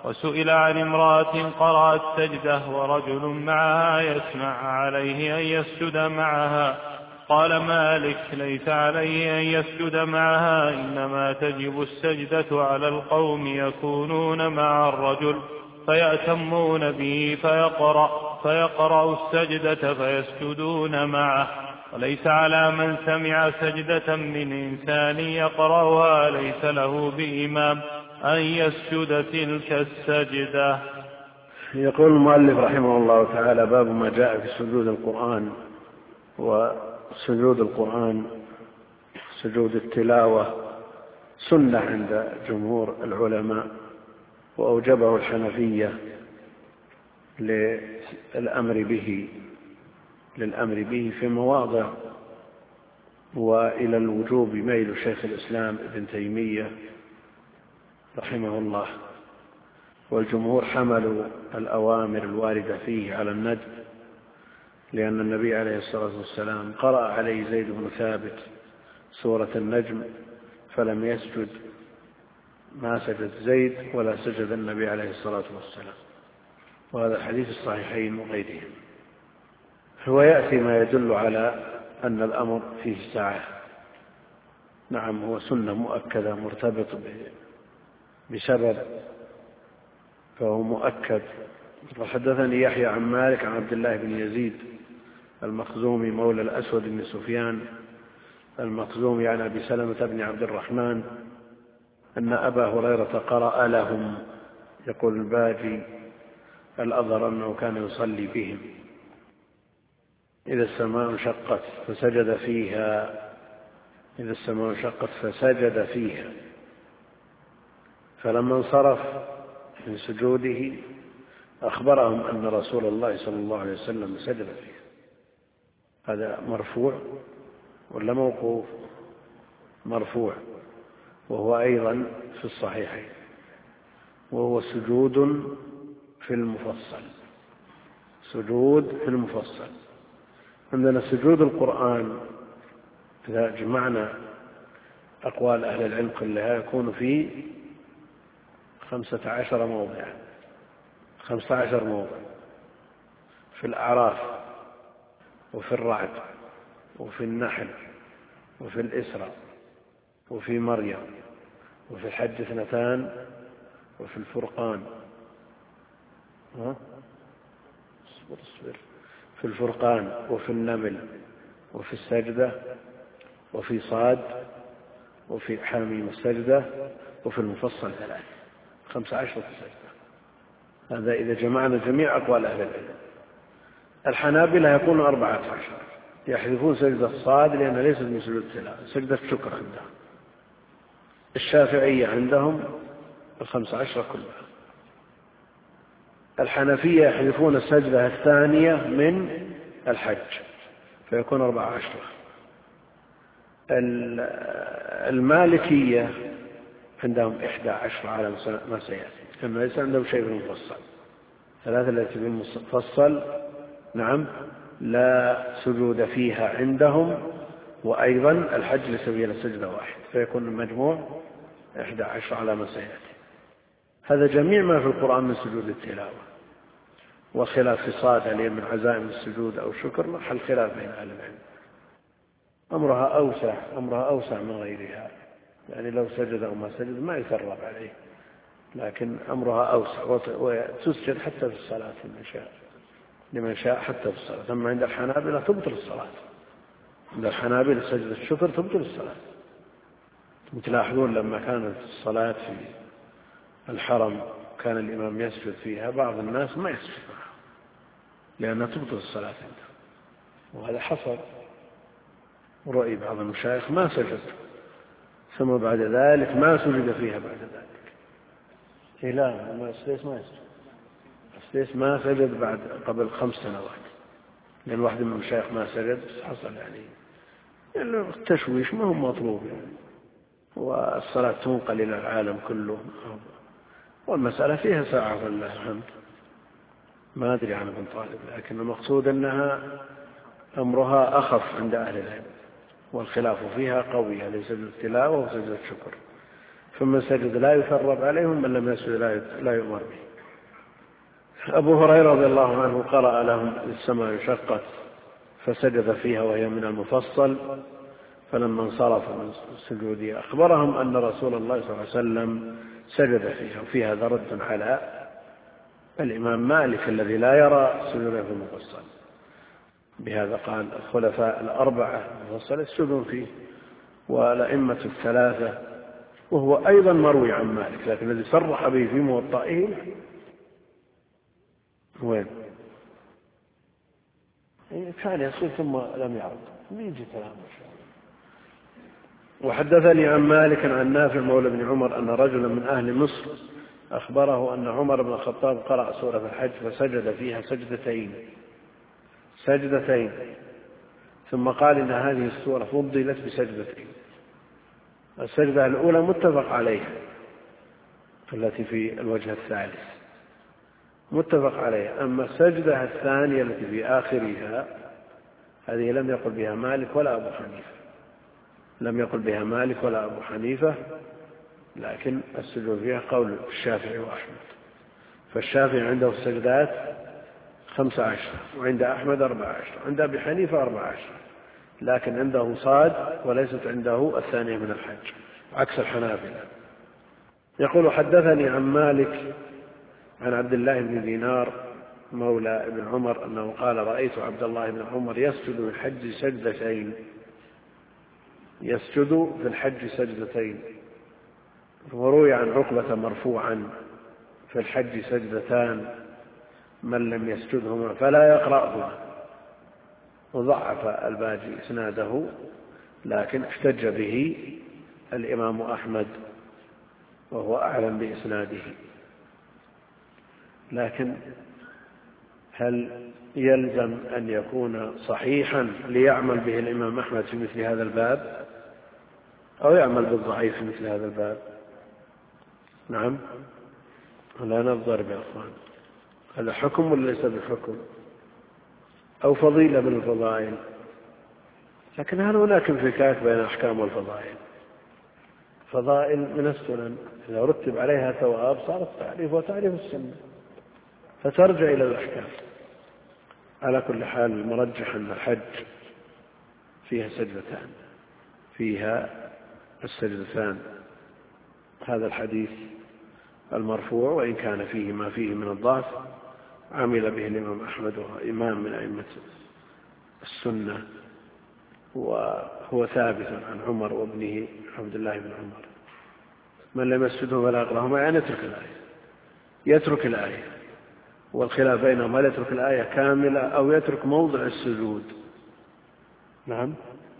وسئل عن امرأة قرأت سجدة ورجل معها يسمع عليه أن يسجد معها، قال مالك ليس عليه أن يسجد معها، إنما تجب السجدة على القوم يكونون مع الرجل فيأتمون به فيقرأ, فيقرأ السجدة فيسجدون معه، وليس على من سمع سجدة من إنسان يقرأها ليس له بإمام أن يسجد تلك السجدة. يقول المؤلف رحمه الله تعالى: باب ما جاء في سجود القرآن. وسجود القرآن سجود التلاوة سنة عند جمهور العلماء، وأوجبه الحنفية للأمر به للأمر به في مواضع، وإلى الوجوب ميل شيخ الإسلام ابن تيمية رحمه الله. والجمهور حملوا الأوامر الواردة فيه على الندب، لأن النبي عليه الصلاة والسلام قرأ عليه زيد بن ثابت سورة النجم فلم يسجد، ما سجد زيد ولا سجد النبي عليه الصلاة والسلام، وهذا الحديث الصحيحين وغيرهم. هو يأتي ما يدل على أن الأمر فيه سعة. نعم، هو سنة مؤكدة مرتبط بسبب، فهو مؤكد. وحدثني يحيى عن مالك عن عبد الله بن يزيد المخزومي مولى الأسود بن سفيان المخزومي عن أبي سلمة بن عبد الرحمن أن أبا هريرة قرأ لهم، يقول الباجي الأظهر أنه كان يصلي بهم: إذا السماء انشقت فسجد فيها إذا السماء انشقت فسجد فيها فلما انصرف من سجوده أخبرهم أن رسول الله صلى الله عليه وسلم سجد فيها. هذا مرفوع ولا موقوف؟ مرفوع، وهو أيضا في الصحيحين، وهو سجود في المفصل. سجود في المفصل. عندنا سجود القرآن إذا جمعنا أقوال أهل العلم كلها يكون في خمسة عشر موضعا خمسة عشر موضع: في الأعراف، وفي الرعد، وفي النحل، وفي الإسراء، وفي مريم، وفي الحج اثنتان، وفي الفرقان ها؟ اصبر اصبر في الفرقان، وفي النمل، وفي السجدة، وفي صاد، وفي حاميم السجدة، وفي المفصل ثلاث. خمس عشرة سجدة. هذا إذا جمعنا جميع أقوال أهل العلم. الحنابلة يكون أربعة عشر، يحذفون سجدة الصاد لأنها ليست من سجود التلاوة، سجدة شكر عندهم. الشافعية عندهم الخمس عشرة كلها. الحنفية يحذفون السجدة الثانية من الحج فيكون أربعة عشرة. المالكية عندهم إحدى عشر على ما سيأتي، أما ليس عندهم شيء بالمفصل. ثلاثة التي بالمفصل نعم لا سجود فيها عندهم، وأيضا الحج لسبيل السجدة واحد، فيكون المجموع إحدى عشر على ما سيأتي. هذا جميع ما في القرآن من سجود التلاوة. وخلاف في صاد هل من عزائم السجود أو شكر محل خلاف بين أهل العلم. أمرها أوسع أمرها أوسع من غيرها، يعني لو سجد أو ما سجد ما يثرب عليه، لكن أمرها أوسع وتسجد حتى في الصلاة لمن شاء لمن شاء حتى في الصلاة. أما عند الحنابلة تبطل الصلاة. عند الحنابلة سجد الشكر تبطل الصلاة. تلاحظون لما كانت الصلاة في الحرم كان الإمام يسجد فيها، بعض الناس ما يسجد معه لأنها تبطل الصلاة عنده، وهذا حصل. ورأي بعض المشايخ ما سجد، ثم بعد ذلك ما سجد فيها بعد ذلك. إيه لا، ما السديس ما يسجد. السديس ما سجد بعد قبل خمس سنوات، لأن واحد من المشايخ ما سجد حصل يعني يعني التشويش ما هو مطلوب يعني، والصلاة تنقل إلى العالم كله، والمسألة فيها ساعة والله الحمد. ما أدري عن ابن طالب، لكن المقصود أنها أمرها أخف عند أهل العلم، والخلاف فيها قوي، ليس التلاوة وسجد الشكر. فمن سجد لا يثرب عليهم، من لم يسجد لا يؤمر به. أبو هريرة رضي الله عنه قرأ لهم السماء انشقت فسجد فيها وهي من المفصل، فلما انصرف من سجوده أخبرهم أن رسول الله صلى الله عليه وسلم سجد فيها. وفي هذا رد على الإمام مالك الذي لا يرى سجودا في المفصل. بهذا قال الخلفاء الأربعة المفصل يسجدون فيه والأئمة الثلاثة، وهو أيضا مروي عن مالك، لكن الذي صرح به في موطئه وين؟ كان يصير ثم لم يعد يجي كلام إن شاء الله. وحدثني عن مالك عن نافع مولى بن عمر أن رجلا من أهل مصر أخبره أن عمر بن الخطاب قرأ سورة الحج فسجد فيها سجدتين سجدتين ثم قال إن هذه السورة فضلت بسجدتين. السجدة الأولى متفق عليها التي في الوجه الثالث متفق عليها، أما السجدة الثانية التي في آخرها هذه لم يقل بها مالك ولا أبو حنيفة لم يقل بها مالك ولا أبو حنيفة لكن السجود فيها قول الشافعي وأحمد. فالشافعي عنده السجدات خمسة عشر، وعند أحمد أربعة عشر، عند أبي حنيفة أربعة عشر، لكن عنده صاد وليست عنده الثانية من الحج عكس الحنابلة. يقول حدثني عن مالك عن عبد الله بن دينار مولى ابن عمر أنه قال رأيت عبد الله بن عمر يسجد في الحج سجدتين يسجد في الحج سجدتين وروي عن عقبة مرفوعا في الحج سجدتان من لم يسجدهما فلا يقرأهما، وضعف الباجي إسناده لكن احتج به الإمام أحمد وهو أعلم بإسناده. لكن هل يلزم أن يكون صحيحا ليعمل به الإمام أحمد في مثل هذا الباب أو يعمل بالضعيف في مثل هذا الباب؟ نعم، لا نضرب يا أخوان، هذا حكم ولا ليس بحكم أو فضيلة من الفضائل؟ لكن هل هناك انفكاك بين الأحكام والفضائل؟ فضائل من السنن إذا رتب عليها ثواب صارت تعريف وتعريف السنة فترجع إلى الأحكام. على كل حال المرجح أن الحج فيها سجدتان فيها السجدتان هذا الحديث المرفوع وإن كان فيه ما فيه من الضعف عمل به الإمام أحمد وهو إمام من أئمة السنة، وهو ثابت عن عمر وابنه عبد الله بن عمر من لم يسجده فلا يقرأهما، يعني يترك الآية يترك الآية والخلاف بينهم هل يترك الآية كاملة أو يترك موضع السجود. نعم،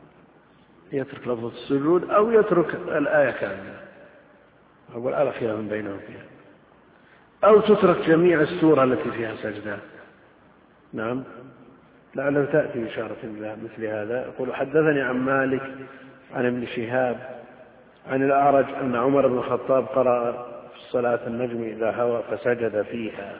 يترك لفظ السجود أو يترك الآية كاملة، أقول على خلاف بينهم فيها، أو تترك جميع السورة التي فيها سجدة. نعم، لعله تأتي إشارة مثل هذا. يقول حدثني عن مالك عن ابن شهاب عن الأعرج أن عمر بن الخطاب قرأ في الصلاة النجم إذا هوى فسجد فيها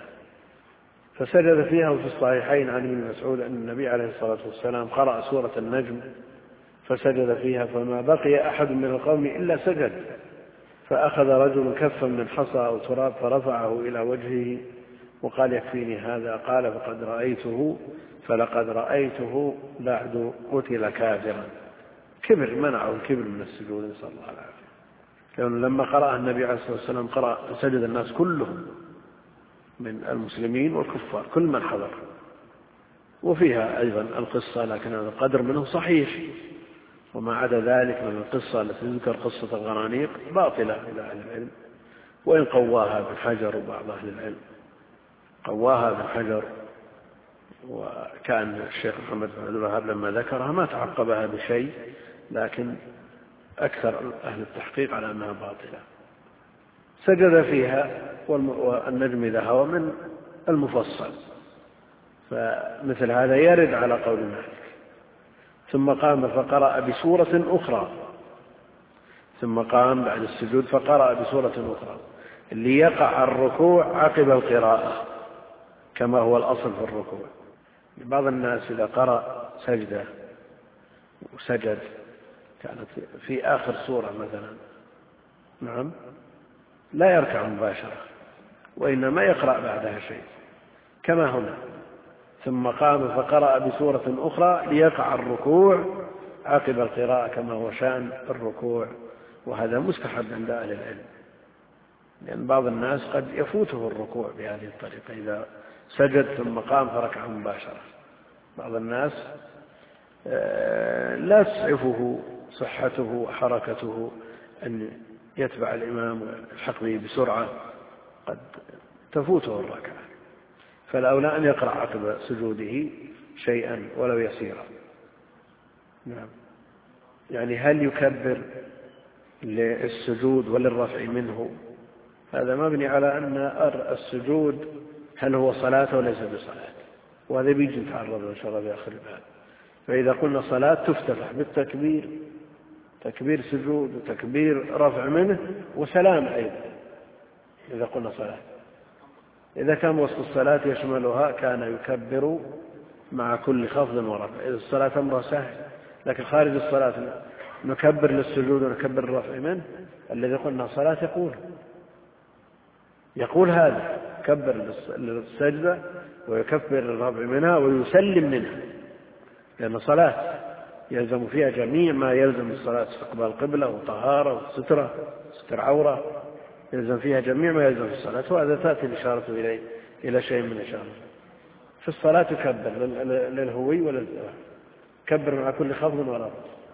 فسجد فيها وفي الصحيحين عن ابن مسعود أن النبي عليه الصلاة والسلام قرأ سورة النجم فسجد فيها فما بقي أحد من القوم إلا سجد، فأخذ رجل كفا من حصى أو تراب فرفعه إلى وجهه وقال يكفيني هذا، قال فقد رأيته فلقد رأيته بعد قتل كافرا. كبر، منعه الكبر من السجود نسأل الله العافية، لأنه لما قرأ النبي عليه الصلاة والسلام قرأ سجد الناس كلهم من المسلمين والكفار كل من حضر، وفيها أيضا القصة لكن هذا القدر منه صحيح، وما عدا ذلك من القصة التي تذكر قصة الغرانيق باطلة إلى أهل العلم، وإن قواها بالحجر وبعض أهل العلم قواها بالحجر، وكان الشيخ محمد بن عبد الوهاب لما ذكرها ما تعقبها بشيء، لكن أكثر أهل التحقيق على أنها باطلة. سجد فيها والنجم إذا هوى من المفصل، فمثل هذا يرد على قول مالك. ثم قام فقرأ بسورة أخرى ثم قام بعد السجود فقرأ بسورة أخرى ليقع الركوع عقب القراءة كما هو الأصل في الركوع. بعض الناس إذا قرأ سجدة وسجد كانت في آخر سورة مثلا نعم، لا يركع مباشرة، وإنما يقرأ بعدها شيء كما هنا، ثم قام فقرأ بسورة أخرى ليقع الركوع عقب القراءة كما هو شأن الركوع، وهذا مستحب عند أهل العلم، لأن بعض الناس قد يفوته الركوع بهذه الطريقة إذا سجد ثم قام فركع مباشرة. بعض الناس لا تسعفه صحته وحركته أن يتبع الإمام ويلحق به بسرعة، قد تفوته الركعة، فالأولى أن يقرأ عقب سجوده شيئا ولو يسيرا. نعم. يعني هل يكبر للسجود وللرفع منه؟ هذا مبني على أن السجود هل هو صلاة وليس بصلاة، وهذا بيجي نتعرض إن شاء الله بآخر الباب. فإذا قلنا صلاة تفتتح بالتكبير، تكبير سجود وتكبير رفع منه وسلام أيضا إذا قلنا صلاة. إذا كان وسط الصلاة يشملها كان يكبر مع كل خفض ورفع، إذا الصلاة أمرها سهل، لكن خارج الصلاة نكبر للسجود ونكبر الرفع منه، الذي قلنا صلاة يقول يقول هذا كبر للسجدة ويكبر الرفع منها ويسلم منها، لأن صلاة يلزم فيها جميع ما يلزم الصلاة، استقبال القبلة وطهارة وسترة ستر عورة، يلزم فيها جميع ما يلزم في الصلاة، وهذا تأتي الإشارة إليه إلى شيء من الإشارة. في الصلاة يكبر للهوي وللذراع، كبر مع كل خفض ورفع.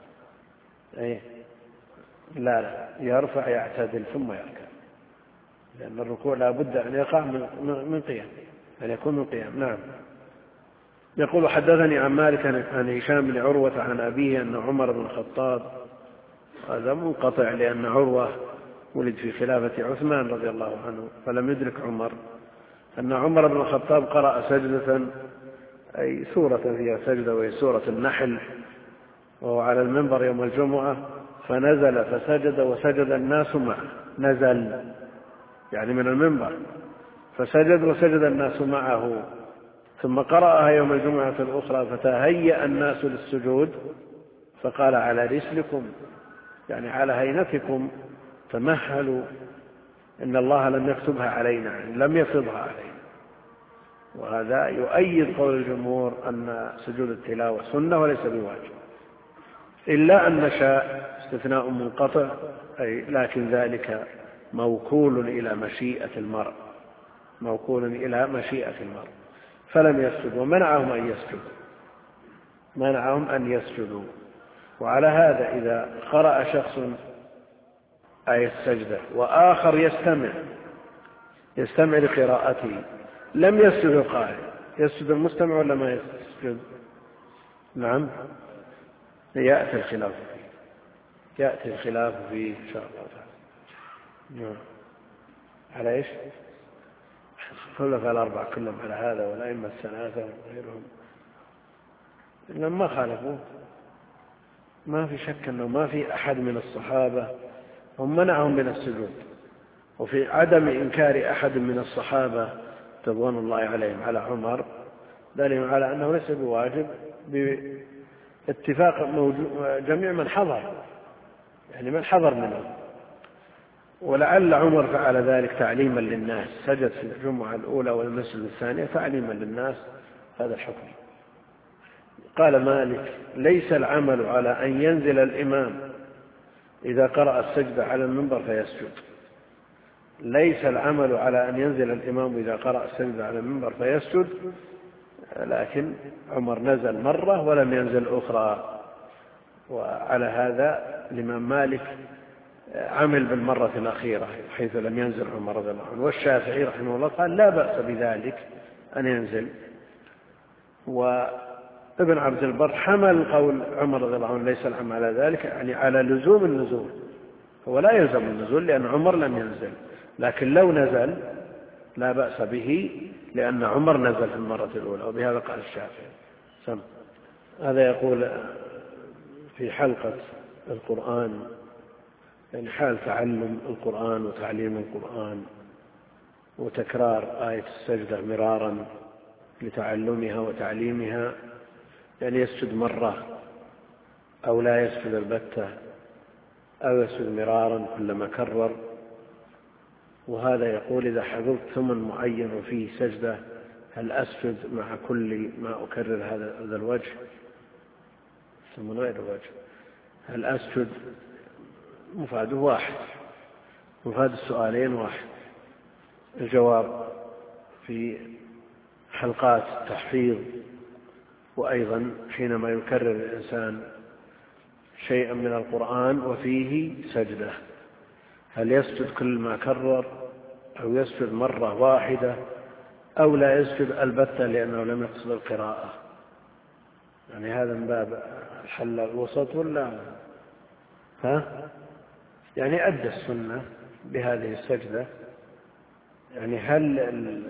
أيه؟ لا لا، يرفع يعتدل ثم يركع، لأن الركوع لا بد أن يقع من قيام، أن يكون من قيام. نعم. يقول حدثني عن مالك عن هشام بن عروة عن أبيه أن عمر بن الخطاب، هذا منقطع لأن عروة ولد في خلافة عثمان رضي الله عنه فلم يدرك عمر، أن عمر بن الخطاب قرأ سجدة أي سورة فيها سجدة وهي سورة النحل، وهو على المنبر يوم الجمعة، فنزل فسجد وسجد الناس معه، نزل يعني من المنبر فسجد وسجد الناس معه، ثم قرأها يوم الجمعة الأخرى فتهيأ الناس للسجود فقال على رسلكم، يعني على هينتكم، تمهلوا إن الله لم يكتبها علينا، يعني لم يفرضها علينا. وهذا يؤيد قول الجمهور أن سجود التلاوة سنة وليس بواجب، إلا أن نشاء استثناء منقطع، أي لكن ذلك موكول إلى مشيئة المرء، موكول إلى مشيئة المرء، فلم يسجدوا ومنعهم أن يسجدوا، منعهم أن يسجدوا. وعلى هذا إذا قرأ شخص آية السجدة وآخر يستمع يستمع لقراءته لم يسجد القارئ، يسجد المستمع ولا ما يسجد؟ نعم، يأتي الخلاف فيه، يأتي الخلاف فيه إن شاء الله تعالى. نعم. على إيش؟ الخلفاء الأربعة كلهم على هذا، والأئمة الثلاثة وغيرهم لما خالفوا، ما في شك أنه ما في أحد من الصحابة هم منعهم من السجود، وفي عدم إنكار أحد من الصحابة رضوان الله عليهم على عمر دليل على أنه ليس بواجب باتفاق جميع من حضر، يعني من حضر منه. ولعل عمر فعل ذلك تعليما للناس، سجد في الجمعة الأولى والمسجد الثانية تعليما للناس هذا الحكم. قال مالك ليس العمل على أن ينزل الإمام إذا قرأ السجدة على المنبر فيسجد، ليس العمل على أن ينزل الإمام إذا قرأ السجدة على المنبر فيسجد، لكن عمر نزل مرة ولم ينزل أخرى، وعلى هذا الإمام مالك عمل بالمرة الأخيرة حيث لم ينزل عمر رضي الله عنه. والشافعي رحمه الله قال لا بأس بذلك أن ينزل. وابن عبد البر حمل قول عمر رضي الله عنه ليس العمل على ذلك، يعني على لزوم النزول، هو لا يلزم النزول لأن عمر لم ينزل، لكن لو نزل لا بأس به لأن عمر نزل في المرة الأولى، وبهذا قال الشافعي. سم. هذا يقول في حلقة القرآن، يعني حال تعلم القرآن وتعليم القرآن وتكرار آية السجدة مرارا لتعلمها وتعليمها، يعني يسجد مرة أو لا يسجد البتة أو يسجد مرارا كلما كرر. وهذا يقول إذا حضرت ثمن معين وفيه سجدة هل أسجد مع كل ما أكرر هذا الوجه؟ ثمن غير الوجه، هل أسجد؟ مفاده واحد، مفاد السؤالين واحد. الجواب في حلقات التحفيظ وأيضا حينما يكرر الإنسان شيئا من القرآن وفيه سجدة هل يسجد كل ما كرر أو يسجد مرة واحدة أو لا يسجد البتة لأنه لم يقصد القراءة؟ يعني هذا من باب الحل الوسط ولا ها؟ يعني أدى السنة بهذه السجدة. يعني هل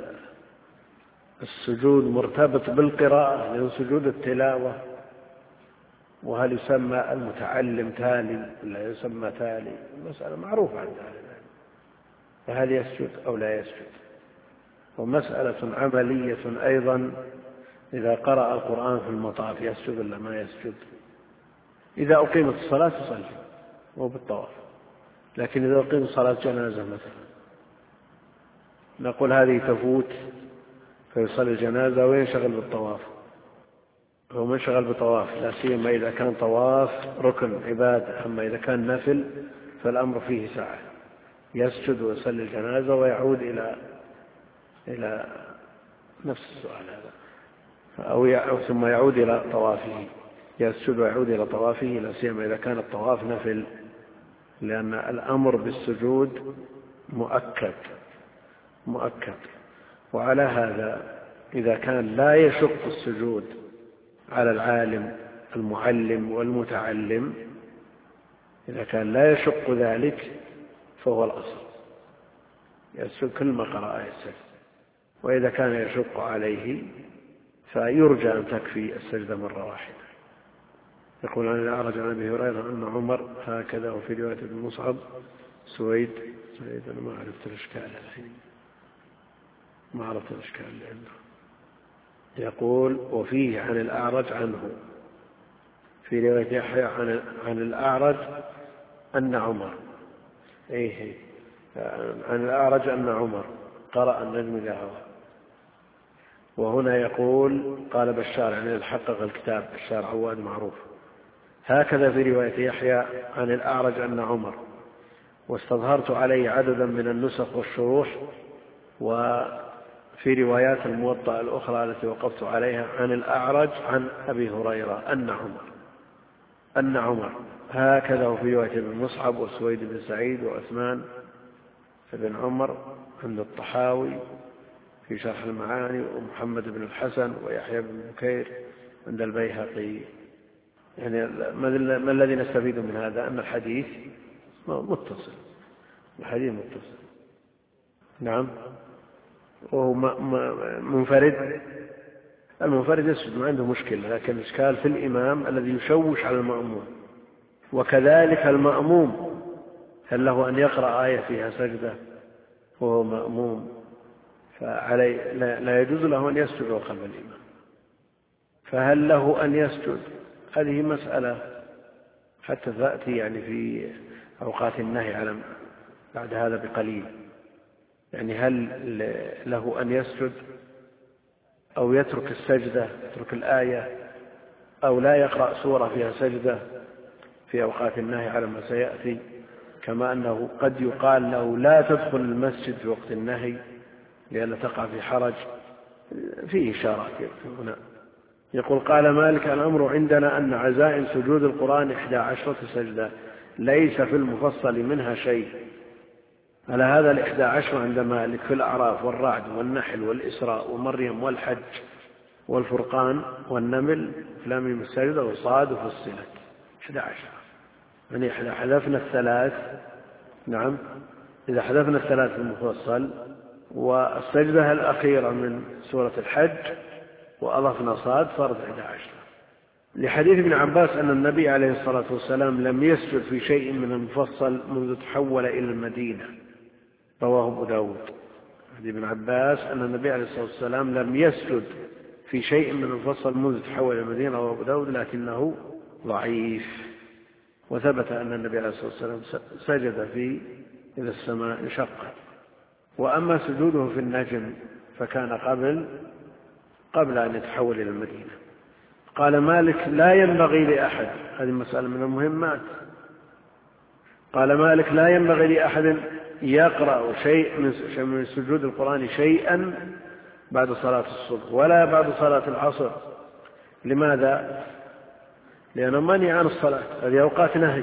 السجود مرتبط بالقراءة لأنه سجود التلاوة؟ وهل يسمى المتعلم تالي ولا يسمى تالي؟ المسألة معروفة عند أهل العلم، فهل يسجد أو لا يسجد؟ ومسألة عملية أيضا، إذا قرأ القرآن في المطاف يسجد ولا ما يسجد؟ إذا أقيمت الصلاة يصلي وبالطواف، لكن إذا أقيمت صلاة جنازة مثلا نقول هذه تفوت فيصلي الجنازة وينشغل بالطواف. هو منشغل بطواف، لا سيما إذا كان طواف ركن عبادة، أما إذا كان نفل فالأمر فيه سعة، يسجد ويصلي الجنازة ويعود إلى إلى نفس السؤال هذا، أو ثم يعود إلى طوافه، يسجد ويعود إلى طوافه، لا سيما إذا كان الطواف نفل، لأن الأمر بالسجود مؤكد مؤكد. وعلى هذا إذا كان لا يشق السجود على العالم المعلم والمتعلم، إذا كان لا يشق ذلك فهو الأصل، يسجد كل ما قرأ يسجد. وإذا كان يشق عليه فيرجى أن تكفي السجدة مرة واحدة. يقول عن الأعرج عن أبي هريرة أن عمر هكذا، وفي رواية ابن مصعب سويد سويد أنا ما عرفت الإشكال الحين، ما عرفت الإشكال اللي عنده. يقول وفيه عن الأعرج عنه، في رواية يحيى عن عن الأعرج أن عمر إيه عن الأعرج أن عمر قرأ النجم إذا هوى. وهنا يقول قال بشار، يعني الحقق الكتاب بشار عواد معروف، هكذا في رواية يحيى عن الأعرج أن عمر، واستظهرت عليه عددا من النسخ والشروح، وفي روايات الموطأ الأخرى التي وقفت عليها عن الأعرج عن أبي هريرة أن عمر أن عمر هكذا، وفي رواية ابن مصعب وسويد بن سعيد وعثمان بن عمر عند الطحاوي في شرح المعاني، ومحمد بن الحسن ويحيى بن بكير عند البيهقي. يعني ما الذي نستفيد من هذا؟ أن الحديث متصل، الحديث متصل. نعم. وهو منفرد، المنفرد يسجد ما عنده مشكلة، لكن الإشكال في الإمام الذي يشوش على المأموم. وكذلك المأموم هل له أن يقرأ آية فيها سجدة وهو مأموم؟ فعلي لا يجوز له أن يسجد خلف الإمام، فهل له أن يسجد؟ هذه مسألة حتى تأتي يعني في أوقات النهي على بعد هذا بقليل. يعني هل له أن يسجد أو يترك السجدة، يترك الآية، أو لا يقرأ سورة فيها سجدة في أوقات النهي على ما سيأتي؟ كما أنه قد يقال له لا تدخل المسجد في وقت النهي لئلا تقع في حرج، فيه إشارات هنا. يقول قال مالك الأمر عندنا أن عزائم سجود القرآن إحدى عشرة سجدة ليس في المفصل منها شيء. على هذا الإحدى عشر عند مالك في الأعراف والرعد والنحل والإسراء ومريم والحج والفرقان والنمل فلام السجدة وصاد وفصلت إحدى عشر. يعني إحدى حذفنا الثلاث، نعم إذا حذفنا الثلاث في المفصل والسجدة الأخيرة من سورة الحج وأضفنا صاد صارت إحدى عشر. لحديث ابن عباس أن النبي عليه الصلاة والسلام لم يسجد في شيء من المفصل منذ تحول إلى المدينة، رواه أبو داود. حديث ابن عباس أن النبي عليه الصلاة والسلام لم يسجد في شيء من المفصل منذ تحول إلى المدينة، رواه أبو داود، لكنه ضعيف وثبت أن النبي عليه الصلاة والسلام سجد في إذا السماء انشقت. وأما سجوده في النجم فكان قبل قبل أن يتحول إلى المدينة. قال مالك لا ينبغي لأحد، هذه مسألة من المهمات، قال مالك لا ينبغي لأحد يقرأ شيء من سجود القرآن شيئا بعد صلاة الصبح ولا بعد صلاة العصر. لماذا؟ لأنه منع عن الصلاة، هذه أوقات نهي.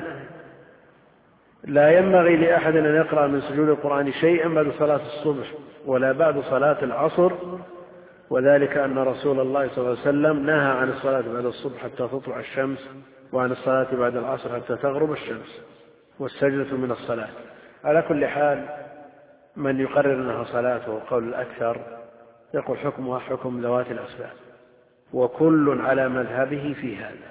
لا ينبغي لأحد أن يقرأ من سجود القرآن شيئا بعد صلاة الصبح ولا بعد صلاة العصر، وذلك أن رسول الله صلى الله عليه وسلم نهى عن الصلاة بعد الصبح حتى تطلع الشمس، وعن الصلاة بعد العصر حتى تغرب الشمس، والسجدة من الصلاة. على كل حال من يقرر أنها صلاة وهو قول الأكثر يقول حكمها حكم ذوات الأسباب، وكل على مذهبه في هذا،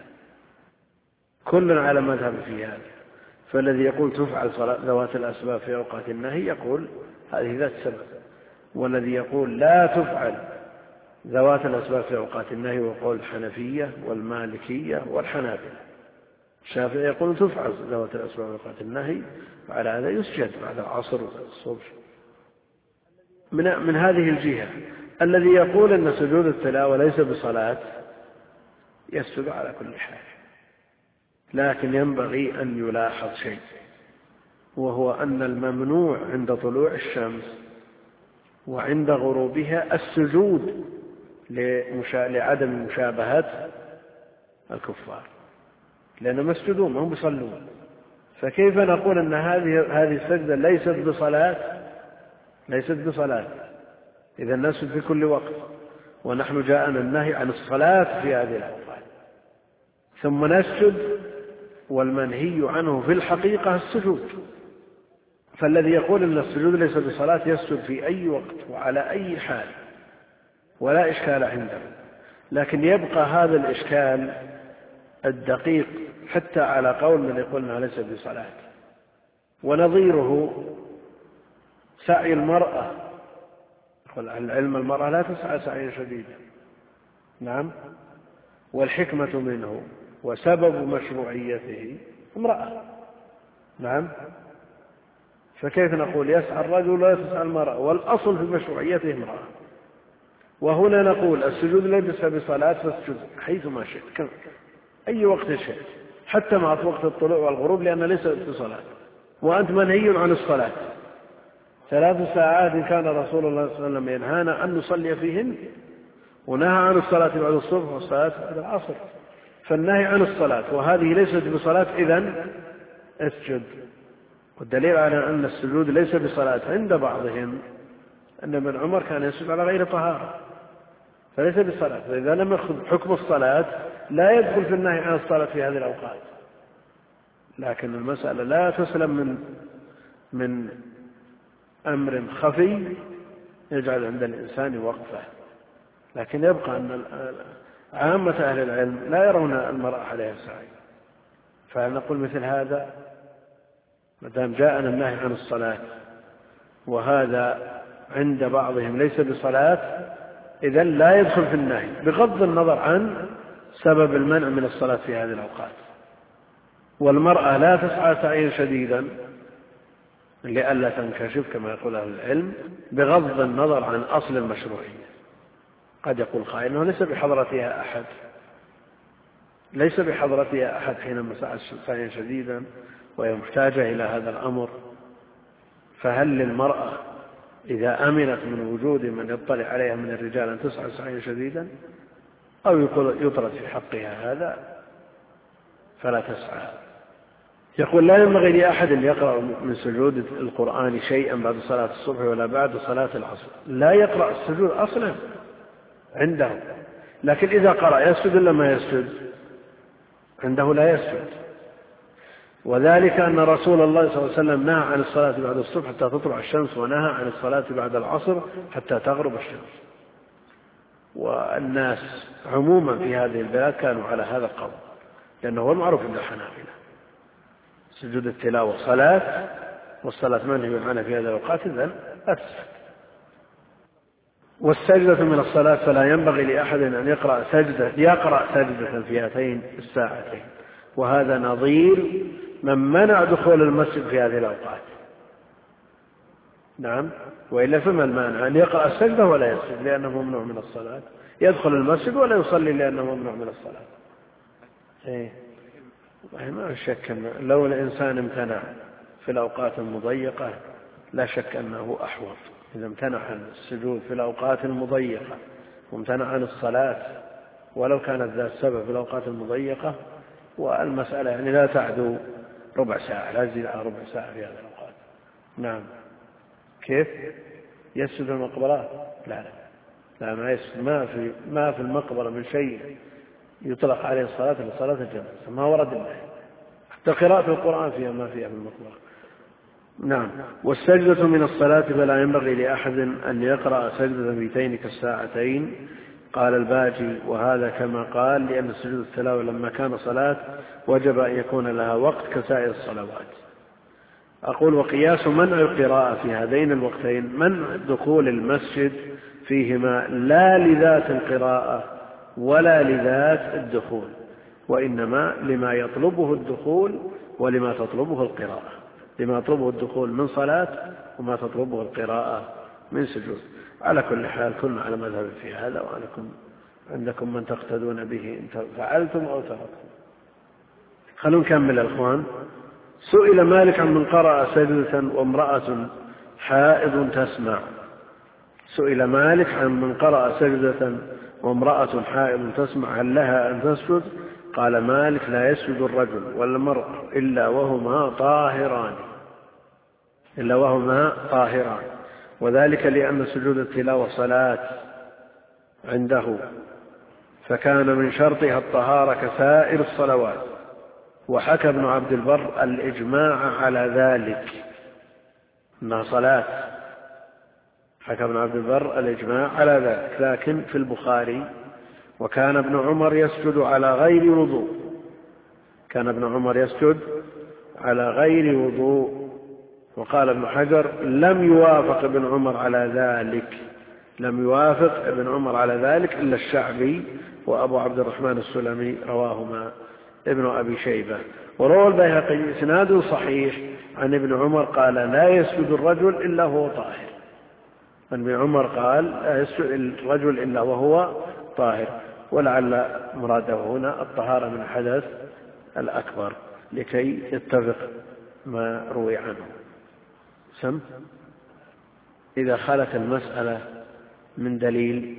كل على مذهبه في هذا. فالذي يقول تفعل صلاة ذوات الأسباب في أوقات النهي يقول هذه ذات سبب، والذي يقول لا تفعل ذوات الأسباب في أوقات النهي وقول الحنفية والمالكية والحنابلة. الشافعي يقول تفعل ذوات الأسباب في أوقات النهي، وعلى هذا يسجد بعد العصر والصبح. من, من هذه الجهة الذي يقول أن سجود التلاوة ليس بصلاة يسجد على كل حال، لكن ينبغي أن يلاحظ شيء، وهو أن الممنوع عند طلوع الشمس وعند غروبها السجود لعدم مشابهة الكفار، لأنهم يسجدون ما هم بيصلون. فكيف نقول أن هذه هذه السجدة ليست بصلاة؟ ليست بصلاة إذا نسجد في كل وقت، ونحن جاءنا النهي عن الصلاة في هذه الأوقات، ثم نسجد والمنهي عنه في الحقيقة السجود. فالذي يقول أن السجود ليس بصلاة يسجد في أي وقت وعلى أي حال ولا إشكال عنده، لكن يبقى هذا الإشكال الدقيق حتى على قول من يقول أنها ليس بصلاة. ونظيره سعي المرأة، يقول العلم المرأة لا تسعى سعيا شديدا، نعم، والحكمة منه وسبب مشروعيته امرأة، نعم. فكيف نقول يسعى الرجل ولا تسعى المرأة، والأصل في مشروعيته امرأة. وهنا نقول السجود ليس بصلاة فاسجد حيثما شئت أي وقت شئت، حتى مع وقت الطلوع والغروب، لأن ليس بصلاة، وأنت منهي عن الصلاة. ثلاث ساعات كان رسول الله صلى الله عليه وسلم ينهانا أن نصلي فيهن، ونهى عن الصلاة بعد الصبح والصلاة بعد العصر. فالنهي عن الصلاة وهذه ليست بصلاة إذن اسجد. والدليل على أن السجود ليس بصلاة عند بعضهم أن ابن عمر كان يسجد على غير طهارة فليس بصلاة، فإذا لم يأخذ حكم الصلاة لا يدخل في النهي عن الصلاة في هذه الأوقات. لكن المسألة لا تسلم من من أمر خفي يجعل عند الإنسان وقفة، لكن يبقى أن عامة أهل العلم لا يرون المرأة عليها السعي. فنقول مثل هذا مدام جاءنا النهي عن الصلاة وهذا عند بعضهم ليس بصلاة، إذن لا يدخل في النهي بغض النظر عن سبب المنع من الصلاة في هذه الأوقات. والمرأة لا تسعى سعيا شديدا لئلا تنكشف كما يقول أهل العلم بغض النظر عن أصل المشروعية. قد يقول قائل أنه ليس بحضرتها أحد ليس بحضرتها أحد حينما سعت سعيا شديدا وهي محتاجة إلى هذا الأمر، فهل للمرأة إذا أمنت من وجود من يطلع عليها من الرجال أن تسعى سعيا شديدا، أو يطرد في حقها هذا فلا تسعى. يقول لا ينبغي لأحد يقرأ من سجود القرآن شيئا بعد صلاة الصبح ولا بعد صلاة العصر. لا يقرأ السجود أصلا عنده، لكن إذا قرأ يسجد ولا ما يسجد؟ عنده لا يسجد. وذلك أن رسول الله صلى الله عليه وسلم نهى عن الصلاة بعد الصبح حتى تطلع الشمس، ونهى عن الصلاة بعد العصر حتى تغرب الشمس. والناس عموما في هذه البلاد كانوا على هذا القول، لأنه هو المعروف عند الحنابلة سجود التلاوة صلاة، والصلاة منهي عنها في هذا الوقت إذن لا تسجد. والسجدة من الصلاة فلا ينبغي لأحد أن يقرأ سجدة يقرأ سجدة في هاتين الساعتين وهذا نظير من منع دخول المسجد في هذه الأوقات. نعم، وإلا فما المانع أن يقرأ السجدة ولا يسجد لأنه ممنوع من الصلاة، يدخل المسجد ولا يصلي لأنه ممنوع من الصلاة. إيه؟ ما شك لو الإنسان امتنع في الأوقات المضيقة لا شك أنه أحوط. إذا امتنع عن السجود في الأوقات المضيقة وامتنع عن الصلاة ولو كانت ذات سبب في الأوقات المضيقة، والمسألة يعني لا تعدو ربع ساعة، لا تزيد على ربع ساعة في هذه الأوقات. نعم. كيف يسجد المقبرات؟ لا لا لا ما يسجد. ما في ما في المقبرة من شيء يطلق عليه الصلاة إلا صلاة الجنازة، ما ورد الله. حتى قراءة القرآن فيها ما فيها في المقبرة. نعم. والسجدة من الصلاة فلا ينبغي لأحد أن يقرأ سجدة مئتين كالساعتين. قال الباجي وهذا كما قال لأن سجود التلاوة لما كان صلاة وجب أن يكون لها وقت كسائر الصلوات. أقول وقياس منع القراءة في هذين الوقتين منع دخول المسجد فيهما لا لذات القراءة ولا لذات الدخول، وإنما لما يطلبه الدخول ولما تطلبه القراءة، لما يطلبه الدخول من صلاة وما تطلبه القراءة من سجود. على كل حال كنا على مذهب في هذا، وأنكم عندكم من تقتدون به إن فعلتم أو تركتم. خلونا نكمل يا إخوان. سئل مالك عن من قرأ سجدة وامرأة حائض تسمع. سئل مالك عن من قرأ سجدة وامرأة حائض تسمع هل لها أن تسجد؟ قال مالك لا يسجد الرجل والمرأة إلا وهما طاهران إلا وهما طاهران وذلك لأن سجود التلاوة صلاة عنده، فكان من شرطها الطهارة كسائر الصلوات. وحكى ابن عبد البر الإجماع على ذلك أنها صلاة، حكى ابن عبد البر الإجماع على ذلك. لكن في البخاري وكان ابن عمر يسجد على غير وضوء، كان ابن عمر يسجد على غير وضوء. وقال ابن حجر لم يوافق ابن عمر على ذلك، لم يوافق ابن عمر على ذلك إلا الشعبي وأبو عبد الرحمن السلمي رواهما ابن أبي شيبة. وروى البيهقي إسناد صحيح عن ابن عمر قال لا يسجد الرجل إلا هو طاهر. ابن عمر قال لا يسجد الرجل إلا وهو طاهر، ولعل مراده هنا الطهارة من الحدث الأكبر لكي يتفق ما روي عنه. سم إذا خلت المسألة من دليل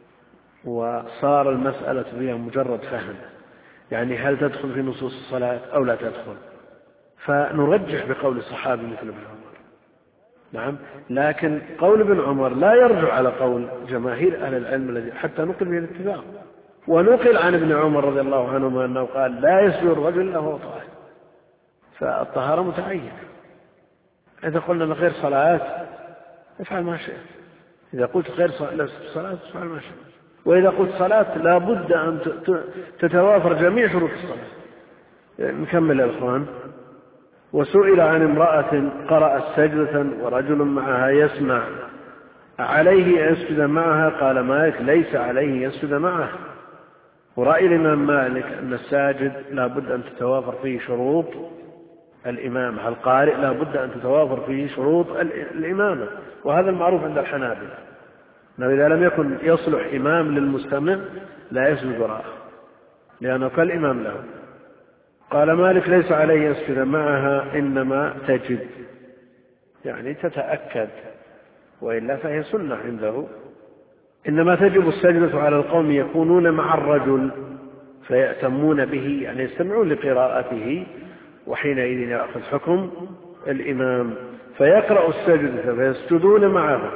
وصار المسألة بها مجرد فهم، يعني هل تدخل في نصوص الصلاة أو لا تدخل، فنرجح بقول الصحابي مثل ابن عمر. نعم، لكن قول ابن عمر لا يرجع على قول جماهير أهل العلم الذي حتى نقل به الاتفاق. ونقل عن ابن عمر رضي الله عنهما أنه قال لا يسجد الرجل له طاهر، فالطهارة متعينة. إذا قلنا غير صلاة افعل ما شئت، إذا قلت غير صلاة افعل ما شئت، وإذا قلت صلاة لا بد أن تتوافر جميع شروط الصلاة. نكمل يا إخوان. وسئل عن امرأة قرأت سجدة ورجل معها يسمع عليه يسجد معها؟ قال مالك ليس عليه يسجد معه. ورأي الإمام مالك أن الساجد لا بد أن تتوافر فيه شروط الإمامة، القارئ لا بد أن تتوافر فيه شروط الإمامة، وهذا المعروف عند الحنابلة أنه إذا لم يكن يصلح إمام للمستمع لا يسجد وراءه لأنه كالإمام له. قال مالك ليس عليه يسجد معها إنما تجب، يعني تتأكد، وإلا فهي سنة عنده. إنما تجب السجدة على القوم يكونون مع الرجل فيأتمون به، يعني يستمعون لقراءته، وحينئذ يأخذ حكم الإمام فيقرأ السجدة فيسجدون معه.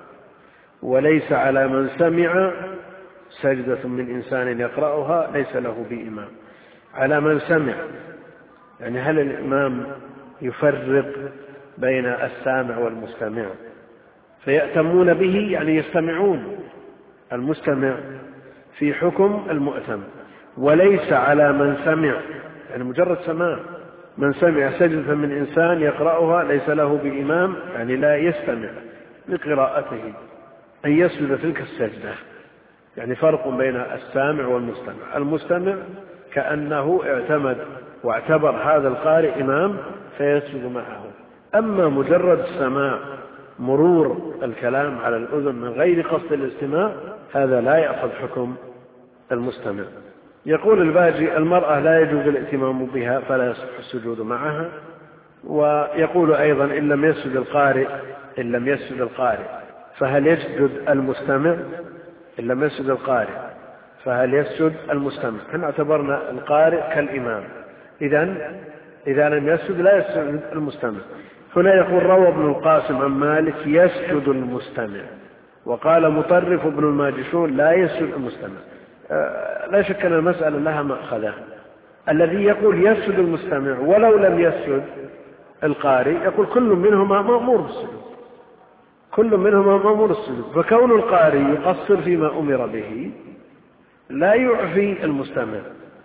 وليس على من سمع سجدة من إنسان يقرأها ليس له بإمام. على من سمع يعني هل الإمام يفرق بين السامع والمستمع؟ فيأتمون به يعني يستمعون المستمع في حكم المؤتم. وليس على من سمع يعني مجرد سماع، من سمع سجدة من إنسان يقرأها ليس له بإمام يعني لا يستمع لقراءته أن يسجد تلك السجدة. يعني فرق بين السامع والمستمع. المستمع كأنه اعتمد واعتبر هذا القارئ إمام فيسجد معه. أما مجرد السماع مرور الكلام على الأذن من غير قصد الاستماع هذا لا يأخذ حكم المستمع. يقول الباجي المرأة لا يجوز الائتمام بها فلا يصح السجود معها. ويقول أيضا إن لم يسجد القارئ إن لم يسجد القارئ فهل يسجد المستمع؟ إن لم يسجد القارئ فهل يسجد المستمع؟ احنا اعتبرنا القارئ كالإمام، إذن إذا لم يسجد لا يسجد المستمع. هنا يقول روى ابن القاسم عن مالك يسجد المستمع، وقال مطرف ابن الماجشون لا يسجد المستمع. آه لا شك أن المسألة لها مأخذة. الذي يقول يسجد المستمع ولو لم يسجد القارئ يقول كل منهما مأمور بالسجود، كل منهما مأمور بالسجود، فكون القارئ يقصر فيما أمر به لا يعفي المستمع.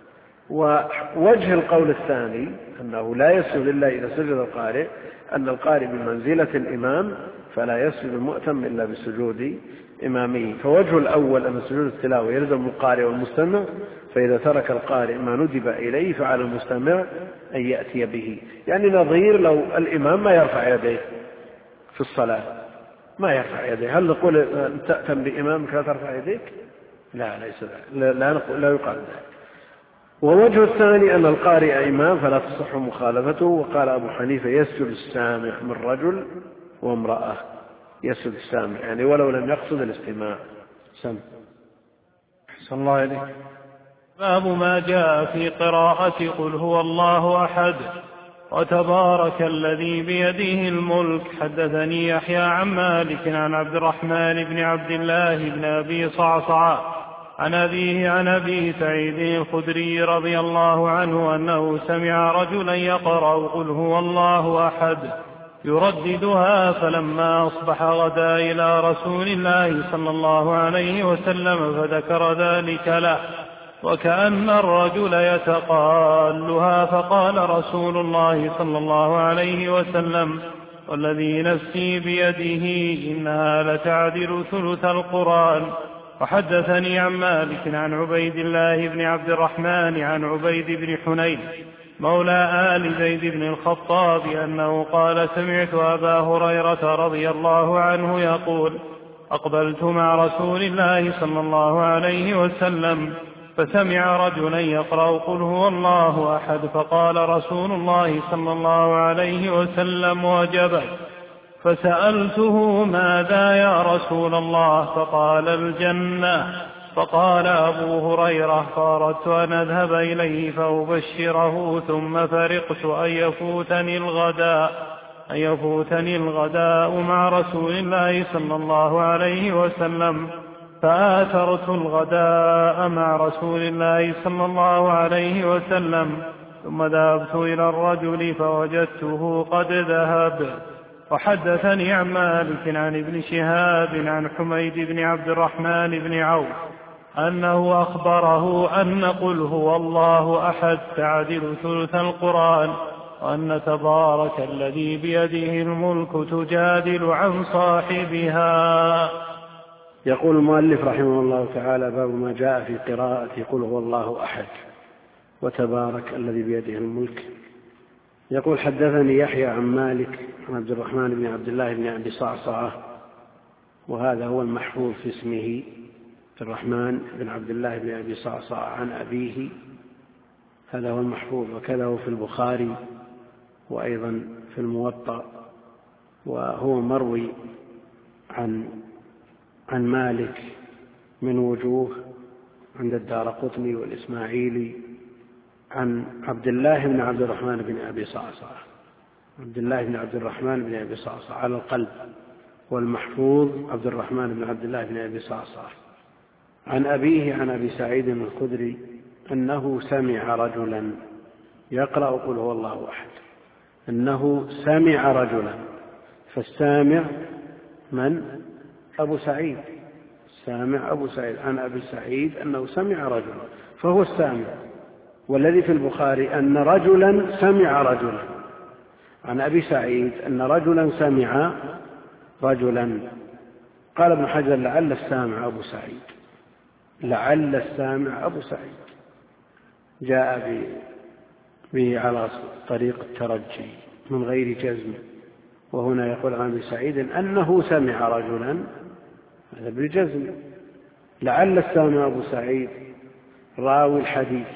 ووجه القول الثاني أنه لا يسجد إلا إذا سجد القارئ أن القارئ بمنزلة الإمام فلا يسجد المؤتم إلا بسجود إمامه. فوجه الأول أن سجود التلاوة يلزم القارئ والمستمع، فإذا ترك القارئ ما ندب إليه فعلى المستمع أن يأتي به. يعني نظير لو الإمام ما يرفع يديه في الصلاة، ما يرفع يديه، هل نقول تأتم بإمامك لا ترفع يديك؟ لا ليس لا, لا, لا يقال ذلك. ووجه الثاني أن القارئ إمام فلا تصح مخالفته. وقال أبو حنيفة يسجد السامع من رجل وامرأة، يسجد السامع يعني ولو لم يقصد الاستماع. سم أحسن الله إليك. باب ما جاء في قراءة قل هو الله أحد وتبارك الذي بيده الملك. حدثني يحيى عن مالك عن عبد الرحمن بن عبد الله بن أبي صعصع عن أبيه عن أبي سعيد الخدري رضي الله عنه أنه سمع رجلا يقرأ قل هو الله أحد يرددها، فلما أصبح غدا إلى رسول الله صلى الله عليه وسلم فذكر ذلك له، وكأن الرجل يتقالها، فقال رسول الله صلى الله عليه وسلم والذي نفسي بيده إنها لتعدل ثلث القرآن. وحدثني عن مالك عن عبيد الله بن عبد الرحمن عن عبيد بن حنين مولى آل زيد بن الخطاب أنه قال سمعت أبا هريرة رضي الله عنه يقول أقبلت مع رسول الله صلى الله عليه وسلم فسمع رجلا يقرأ قل هو الله أحد، فقال رسول الله صلى الله عليه وسلم وجبت، فسألته ماذا يا رسول الله؟ فقال الجنة. فقال أبو هريرة فأردت أن أذهب إليه فأبشره ثم فرقت أن يفوتني الغداء أن يفوتني الغداء مع رسول الله صلى الله عليه وسلم، فآثرت الغداء مع رسول الله صلى الله عليه وسلم، ثم ذهبت إلى الرجل فوجدته قد ذهب. وحدثني عن مالك عن ابن شهاب عن حميد بن عبد الرحمن بن عوف أنه أخبره أن قل هو الله أحد تعدل ثلث القرآن، وأن تبارك الذي بيده الملك تجادل عن صاحبها. يقول المؤلف رحمه الله تعالى باب ما جاء في قراءة قل هو الله أحد وتبارك الذي بيده الملك. يقول حدثني يحيى عن مالك عن عبد الرحمن بن عبد الله بن أبي صعصعة، وهذا هو المحفوظ في اسمه عبد الرحمن بن عبد الله بن أبي صعصعة عن أبيه، هذا هو المحفوظ، وكذا هو في البخاري وأيضا في الموطأ، وهو مروي عن عن مالك من وجوه عند الدارقطني والإسماعيلي عن عبد الله بن عبد الرحمن بن أبي صعصعة عبد الله بن عبد الرحمن بن أبي صعصعة على القلب، والمحفوظ عبد الرحمن بن عبد الله بن أبي صعصعة عن أبيه عن أبي سعيد الخدري أنه سمع رجلا يقرأ قل هو الله أحد، أنه سمع رجلا، فالسامع من؟ أبو سعيد، سامع أبو سعيد عن أبي سعيد أنه سمع رجلا فهو السامع. والذي في البخاري أن رجلا سمع رجلا عن أبي سعيد أن رجلا سمع رجلا. قال ابن حجر لعل السامع أبو سعيد، لعل السامع أبو سعيد، جاء به على طريق الترجي من غير جزم. وهنا يقول عن أبي سعيد أنه سمع رجلا، هذا بالجزم، لعل السامع أبو سعيد راوي الحديث،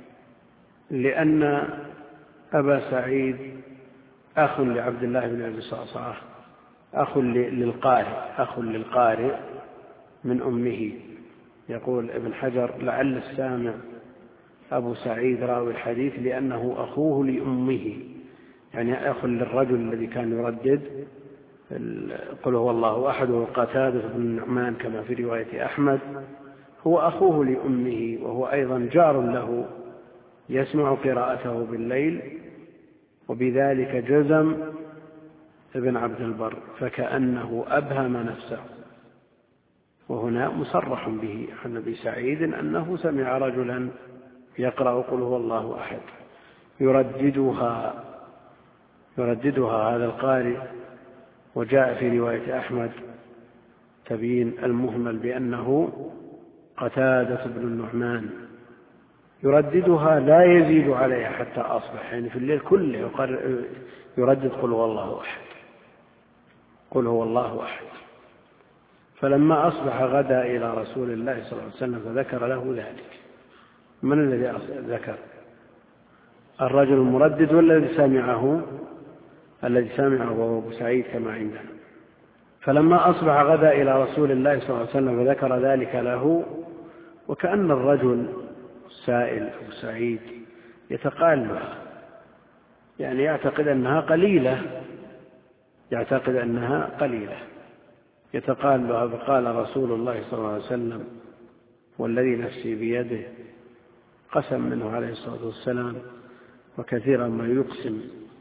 لأن أبا سعيد أخ لعبد الله بن أبي صعصعة، أخ للقارئ أخ للقارئ من أمه. يقول ابن حجر لعل السامع أبو سعيد راوي الحديث لأنه أخوه لأمه، يعني أخ للرجل الذي كان يردد قل هو الله أحد، وهو قتادة بن النعمان كما في رواية أحمد، هو أخوه لأمه، وهو أيضا جار له يسمع قراءته بالليل، وبذلك جزم ابن عبد البر فكأنه أبهم نفسه. وهنا مصرح به عن أبي سعيد أنه سمع رجلا يقرأ قل هو الله أحد يرددها يرددها هذا القارئ. وجاء في رواية أحمد تبيين المهمل بأنه قتادة بن النعمان يرددها لا يزيد عليها حتى أصبح، يعني في الليل كله يردد قل هو الله أحد قل هو الله أحد. فلما أصبح غدا إلى رسول الله صلى الله عليه وسلم فذكر له ذلك. من الذي ذكر؟ الرجل المردد والذي سمعه الذي سمعه وهو أبو سعيد كما عندنا. فلما أصبح غدا إلى رسول الله صلى الله عليه وسلم فذكر ذلك له، وكأن الرجل السائل أبو سعيد يتقالها، يعني يعتقد أنها قليلة يعتقد أنها قليلة يتقالها. فقال رسول الله صلى الله عليه وسلم والذي نفسي بيده، قسم منه عليه الصلاة والسلام، وكثيرا ما يقسم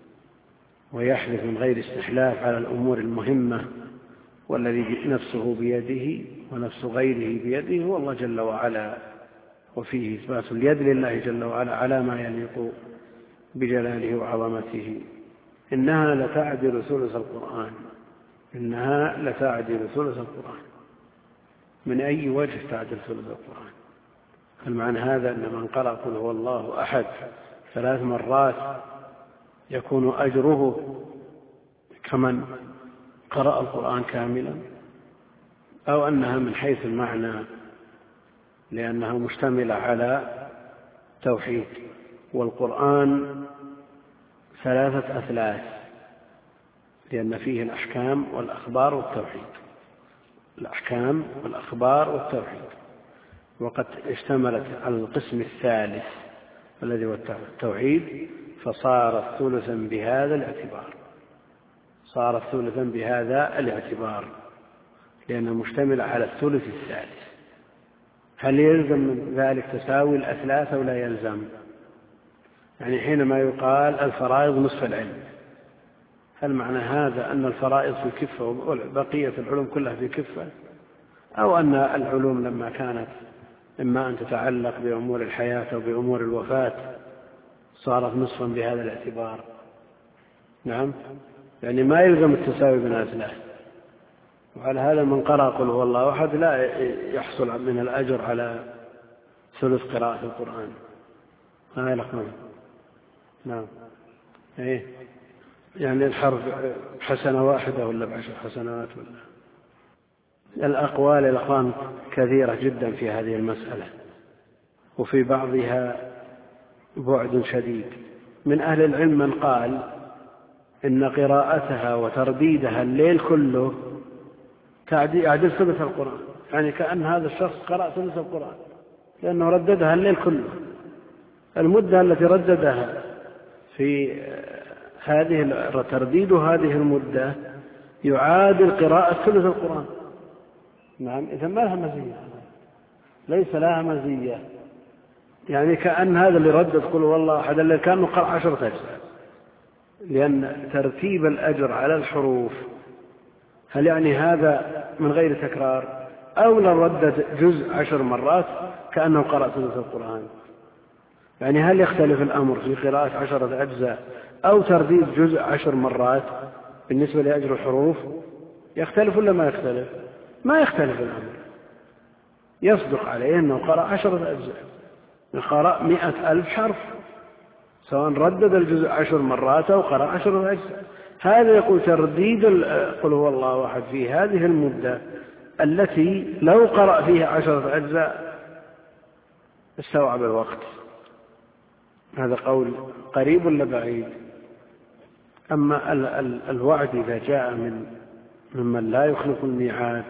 ويحلف من غير استحلاف على الأمور المهمة، والذي نفسه بيده ونفس غيره بيده هو الله جل وعلا. وفيه إثبات اليد لله جل وعلا على ما يليق بجلاله وعظمته. إنها لتعدل ثلث القرآن إنها لتعدل ثلث القرآن. من أي وجه تعدل ثلث القرآن؟ المعنى هذا أن من قرأ قل هو الله أحد ثلاث مرات يكون أجره كمن قرأ القرآن كاملا، أو أنها من حيث المعنى لأنها مشتملة على توحيد. والقرآن ثلاثة أثلاث لأن فيه الأحكام والأخبار والتوحيد الأحكام والأخبار والتوحيد وقد اشتملت على القسم الثالث الذي هو التوحيد، فصارت ثلثا بهذا الاعتبار صارت ثلثا بهذا الاعتبار لأنها مشتملة على الثلث الثالث. هل يلزم من ذلك تساوي الأثلاث أو لا يلزم؟ يعني حينما يقال الفرائض نصف العلم، هل معنى هذا أن الفرائض في كفة وبقية العلوم كلها في كفة، أو أن العلوم لما كانت إما أن تتعلق بأمور الحياة أو بأمور الوفاة صارت نصفا بهذا الاعتبار؟ نعم، يعني ما يلزم التساوي بين الأثلاث. وعلى هذا من قرأ قل هو الله أحد لا يحصل من الأجر على ثلث قراءة القرآن. ما يلقون. نعم، إيه يعني الحرف حسنة واحدة ولا بعشر حسنات ولا؟ الأقوال الأخوان كثيرة جدا في هذه المسألة، وفي بعضها بعد شديد. من أهل العلم من قال إن قراءتها وترديدها الليل كله يعدل ثلث القرآن، يعني كأن هذا الشخص قرأ ثلث القرآن لأنه رددها الليل كله. المدة التي رددها في هذه ترديد هذه المدة يعادل قراءة ثلث القرآن. نعم، إذا ما لها مزية، ليس لها مزية. يعني كأن هذا اللي ردد قل والله أحد اللي كان قرأ عشرة أجزاء، لأن ترتيب الأجر على الحروف هل يعني هذا من غير تكرار، أو لو ردد جزء عشر مرات كأنه قرأ ثلث القرآن؟ يعني هل يختلف الأمر في قراءة عشرة أجزاء أو ترديد جزء عشر مرات بالنسبة لأجر الحروف؟ يختلف ولا ما يختلف؟ ما يختلف الأمر. يصدق عليه أنه قرأ عشرة أجزاء، قرأ مئة ألف حرف، سواء ردد الجزء عشر مرات أو قرأ عشر أجزاء. هذا يقول ترديد قل هو الله أحد في هذه المدة التي لو قرأ فيها عشرة أجزاء استوعب الوقت. هذا قول قريب ولا بعيد؟ أما الوعد إذا جاء من ممن لا يخلف الميعاد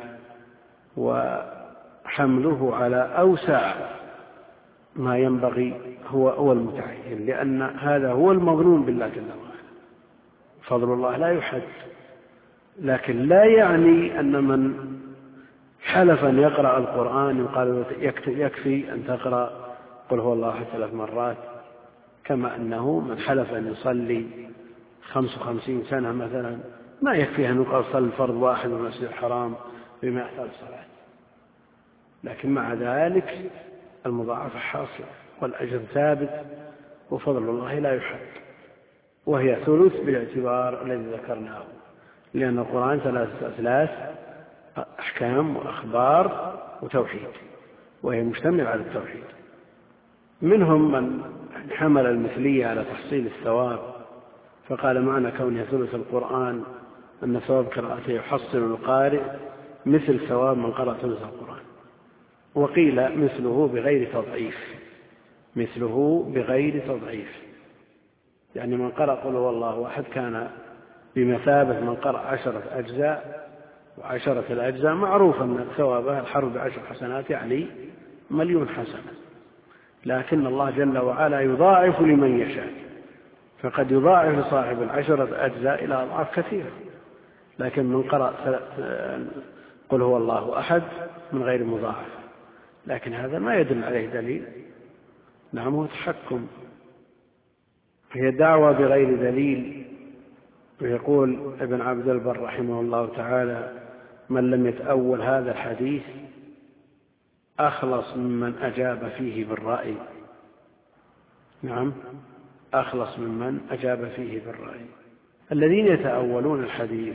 وحمله على أوسع ما ينبغي هو هو المتعين، لأن هذا هو المظنون بالله جل وعلا. فضل الله لا يحد، لكن لا يعني أن من حلف أن يقرأ القرآن يقال يكفي أن تقرأ قل هو الله أحد ثلاث مرات، كما أنه من حلف أن يصلي خمس وخمسين سنة مثلا ما يكفي أن يقال صلي الفرض واحد من المسجد الحرام بما يحتاج صلاة. لكن مع ذلك المضاعفة حاصلة والأجر ثابت وفضل الله لا يحد، وهي ثلث بالاعتبار الذي ذكرناه، لأن القرآن ثلاثة أثلاث أحكام وأخبار وتوحيد، وهي مشتمل على التوحيد. منهم من حمل المثلية على تحصيل الثواب فقال معنى كونها ثلث القرآن أن ثواب قراءته يحصل القارئ مثل ثواب من قرأ ثلث القرآن. وقيل مثله بغير تضعيف، مثله بغير تضعيف، يعني من قرأ قل هو الله أحد كان بمثابة من قرأ عشرة أجزاء، وعشرة الأجزاء معروف أن ثوابها الحرف بعشر حسنات يعني مليون حسنة، لكن الله جل وعلا يضاعف لمن يشاء، فقد يضاعف لصاحب العشرة أجزاء إلى أضعاف كثيرة. لكن من قرأ قل هو الله أحد من غير مضاعف، لكن هذا ما يدل عليه دليل. نعم هو تحكم، هي دعوة بغير دليل. ويقول ابن عبد البر رحمه الله تعالى من لم يتأول هذا الحديث أخلص ممن أجاب فيه بالرأي. نعم أخلص ممن أجاب فيه بالرأي. الذين يتأولون الحديث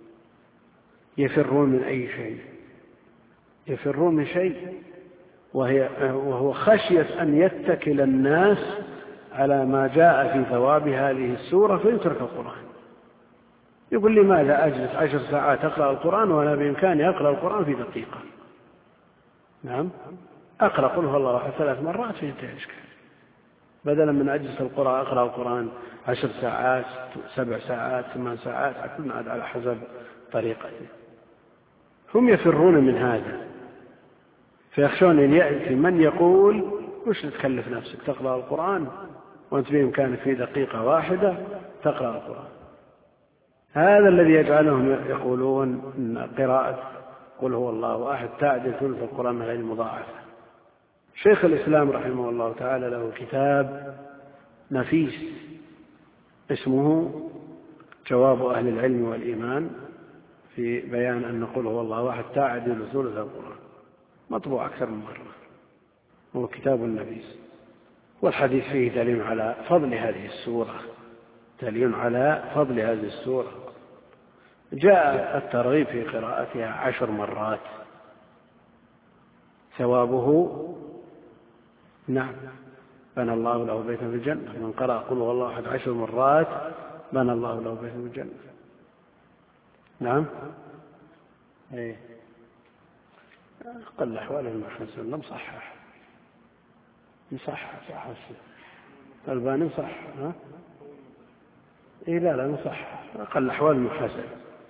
يفرون من أي شيء؟ يفرون من شيء وهي وهو خشية أن يتكل الناس على ما جاء في ثواب هذه السورة فيترك القرآن. يقول لماذا أجلس عشر ساعات أقرأ القرآن وأنا بإمكاني أقرأ القرآن في دقيقة؟ نعم أقرأ قل هو الله أحد ثلاث مرات فينتهي الإشكال، بدلا من أجلس القرآن أقرأ القرآن عشر ساعات سبع ساعات ثمان ساعات كل عاد على حسب طريقته. هم يفرون من هذا، فيخشون أن يأتي من يقول وش تكلف نفسك تقرأ القرآن وأنت بإمكانك في دقيقة واحدة تقرأ القرآن. هذا الذي يجعلهم يقولون إن قراءة قل هو الله أحد تعدل ثلث القرآن من غير مضاعفة. شيخ الإسلام رحمه الله تعالى له كتاب نفيس اسمه جواب أهل العلم والإيمان في بيان أن قل هو الله أحد تعدل ثلث القرآن، مطبوع أكثر من مرة، هو كتاب النفيس. والحديث فيه دليل على فضل هذه السورة، دليل على فضل هذه السورة. جاء الترغيب في قراءتها عشر مرات ثوابه نعم بنى الله له بيتا في الجنة. من قرأ قل هو الله أحد عشر مرات بنى الله له بيتا في الجنة. نعم ايه قل أحوال المحسن لم صحح مصحح صح الباني صح ها إيه لا لا نصحح أقل أحوال المحاسن.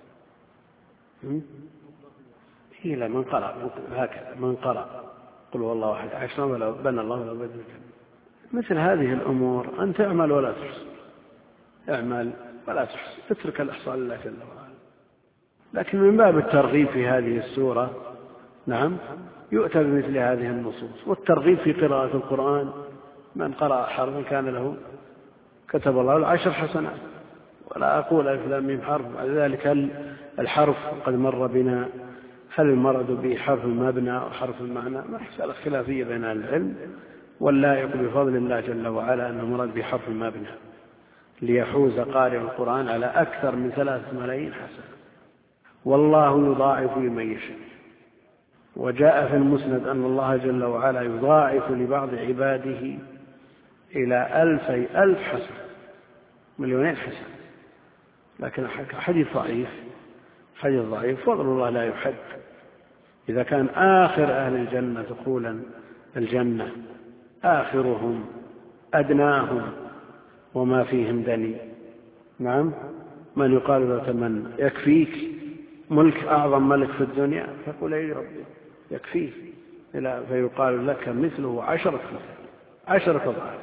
إيه لا من قرأ هكذا من قرأ قل هو الله أحد عشرا ولو بنى الله له بيتا في الجنة. مثل هذه الأمور أن تعمل ولا تحصى، اعمل ولا تحصى، اترك الإحصاء لله جل وعلا. لكن من باب الترغيب في هذه السورة نعم يؤتى بمثل هذه النصوص. والترغيب في قراءة القرآن من قرأ حرفا كان له كتب الله العشر حسنات، ولا أقول ألف لام ميم حرف. بعد ذلك هل الحرف قد مر بنا هل المراد به حرف المبنى أو حرف المعنى؟ مسألة خلافية بين العلم، واللائق بفضل الله جل وعلا أن المراد به حرف المبنى ليحوز قارئ القرآن على أكثر من ثلاثة ملايين حسنة، والله يضاعف لمن يشاء. وجاء في المسند أن الله جل وعلا يضاعف لبعض عباده إلى ألفي ألف حسنة، مليونين حسنة. لكن حديث ضعيف، حديث ضعيف. فضل الله لا يحد. إذا كان آخر أهل الجنة دخولا الجنة آخرهم أدناهم وما فيهم دني، نعم، من يقال له تمنى يكفيك ملك أعظم ملك في الدنيا، فقل أي ربي يكفيه، فيقال لك مثله عشرة عشرة أضعاف.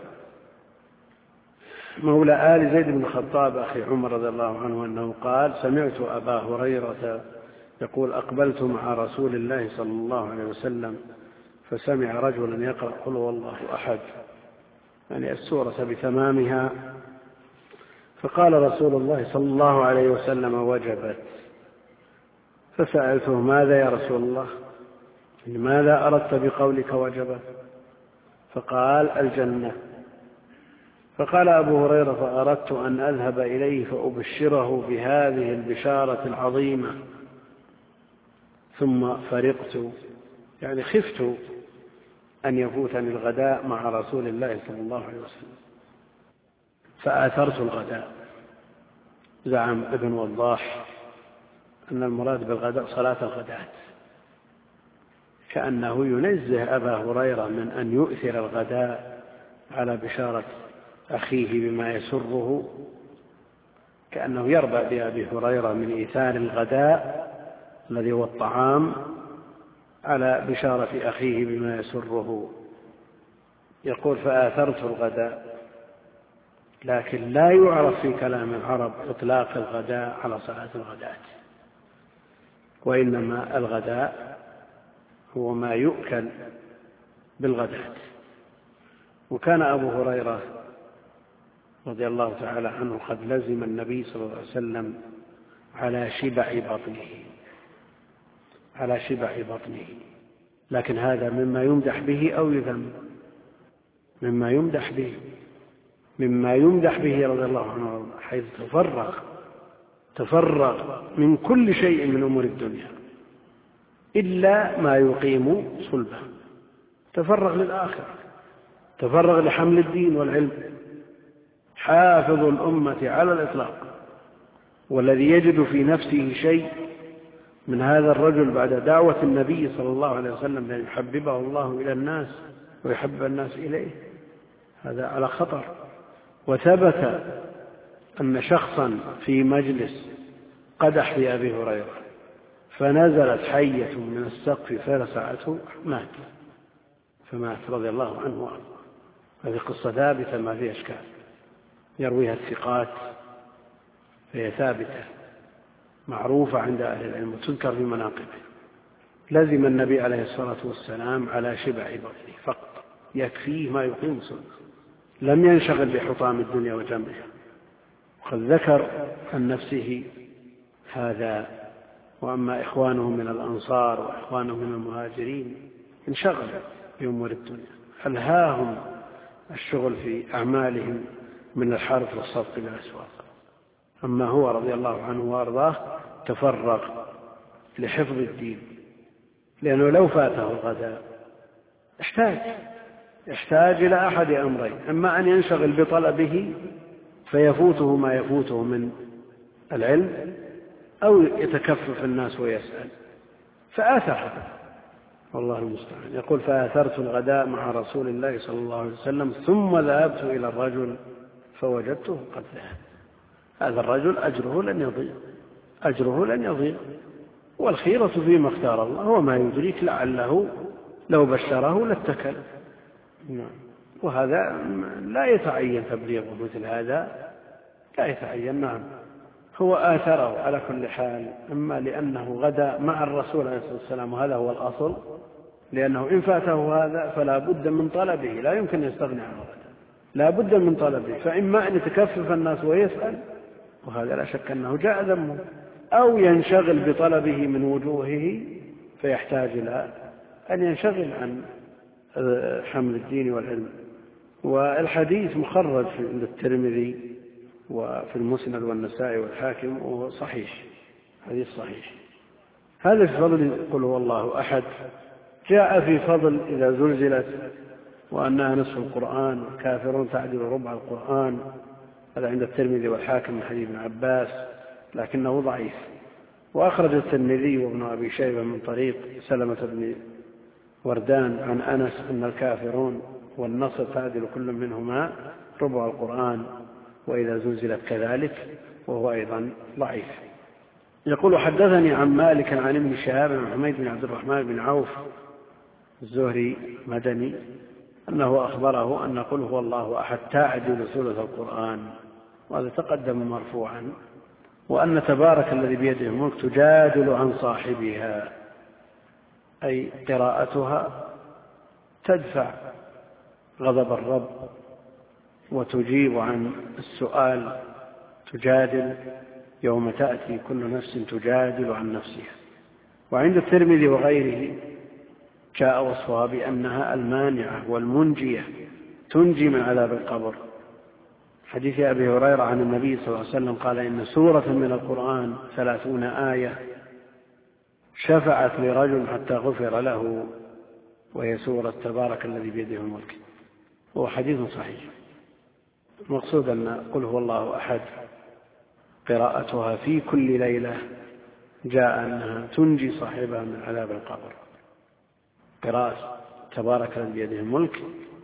مولى آل زيد بن الخطاب أخي عمر رضي الله عنه أنه قال: سمعت أبا هريرة يقول: أقبلت مع رسول الله صلى الله عليه وسلم فسمع رجلا يقرأ قل هو الله أحد، يعني السورة بتمامها، فقال رسول الله صلى الله عليه وسلم: وجبت. فسألته: ماذا يا رسول الله؟ لماذا أردت بقولك وجبت؟ فقال: الجنة. فقال أبو هريرة: فأردت أن أذهب إليه فأبشره بهذه البشارة العظيمة، ثم فرقت، يعني خفت أن يفوتني الغداء مع رسول الله صلى الله عليه وسلم فآثرت الغداء. زعم ابن وضاح أن المراد بالغداء صلاة الغداة، كأنه ينزه أبا هريرة من أن يؤثر الغداء على بشارة أخيه بما يسره، كأنه يربأ بأبي هريرة من إيثار الغداء الذي هو الطعام على بشارة أخيه بما يسره. يقول: فآثرت الغداء، لكن لا يعرف في كلام العرب إطلاق الغداء على صلاة الغداة، وإنما الغداء هو ما يؤكل بالغداة. وكان أبو هريرة رضي الله تعالى عنه قد لزم النبي صلى الله عليه وسلم على شبع بطنه، على شبع بطنه، لكن هذا مما يمدح به أو يذم؟ مما يمدح به، مما يمدح به رضي الله عنه، حيث تفرغ تفرغ من كل شيء من أمور الدنيا إلا ما يقيم صلبه، تفرغ للآخرة، تفرغ لحمل الدين والعلم، حافظ الأمة على الإطلاق. والذي يجد في نفسه شيء من هذا الرجل بعد دعوة النبي صلى الله عليه وسلم أن يحببه الله إلى الناس ويحبب الناس إليه، هذا على خطر. وثبت أن شخصا في مجلس قدح في أبي هريرة فنزلت حية من السقف فرسعته، مات، فمات رضي الله عنه وارضاه. هذه قصة ثابتة ما فيها إشكال، يرويها الثقات، فهي ثابتة معروفة عند أهل العلم وتذكر في مناقبه. لزم النبي عليه الصلاة والسلام على شبع بطنه فقط، يكفيه ما يقيم صلبه، لم ينشغل بحطام الدنيا وجمعها. وقد ذكر عن نفسه هذا. وأما إخوانه من الأنصار وإخوانه من المهاجرين انشغل بأمور الدنيا، ألهاهم الشغل في أعمالهم من الحرث والصدق بالأسواق. أما هو رضي الله عنه وأرضاه تفرغ لحفظ الدين، لأنه لو فاته الغداء احتاج يحتاج إلى أحد أمرين: أما أن ينشغل بطلبه فيفوته ما يفوته من العلم، أو يتكفف الناس ويسأل، فآثر، والله المستعان. يقول: فآثرت الغداء مع رسول الله صلى الله عليه وسلم ثم ذهبت إلى الرجل فوجدته قد ذهب. هذا الرجل أجره لن يضيع، أجره لن يضيع، والخيرة فيما اختار الله، وما يدريك لعله لو بشره لاتكل. وهذا لا يتعين تبليغه، مثل هذا لا يتعين. نعم، هو آثره على كل حال، إما لأنه غدا مع الرسول عليه الصلاة والسلام، وهذا هو الأصل، لأنه إن فاته هذا فلا بد من طلبه، لا يمكن يستغني عنه غدا، لا بد من طلبه. فإما أن يتكفف الناس ويسأل، وهذا لا شك أنه جاء ذمه، أو ينشغل بطلبه من وجوهه فيحتاج إلى أن ينشغل عن حمل الدين والعلم. والحديث مخرج في الترمذي وفي المسند والنسائي والحاكم، وهو صحيح، حديث صحيح. هذا في فضل قل هو الله أحد. جاء في فضل إذا زلزلت وأنها نصف القرآن، والكافرون تعدل ربع القرآن. هذا عند الترمذي والحاكم من حديث ابن عباس لكنه ضعيف. وأخرج الترمذي وابن أبي شيبة من طريق سلمة بن وردان عن أنس أن الكافرون والنصر تعدل كل منهما ربع القرآن وإذا زلزلت كذلك، وهو أيضا ضعيف. يقول حدثني عن مالك عن ابن شهاب عن حميد بن عبد الرحمن بن عوف الزهري مدني أنه أخبره أن قل هو الله أحد تعدل ثلث القرآن، وهذا تقدم مرفوعا، وأن تبارك الذي بيده الملك تجادل عن صاحبها، أي قراءتها تدفع غضب الرب وتجيب عن السؤال، تجادل يوم تأتي كل نفس تجادل عن نفسها. وعند الترمذي وغيره جاء وصفها بأنها المانعة والمنجية، تنجي من عذاب القبر. حديث أبي هريرة عن النبي صلى الله عليه وسلم قال إن سورة من القرآن ثلاثون آية شفعت لرجل حتى غفر له، وهي سورة تبارك الذي بيده الملك. هو حديث صحيح. المقصود أن قل هو الله أحد قراءتها في كل ليلة جاء أنها تنجي صاحبها من عذاب القبر. قراءة تبارك الذي بيده الملك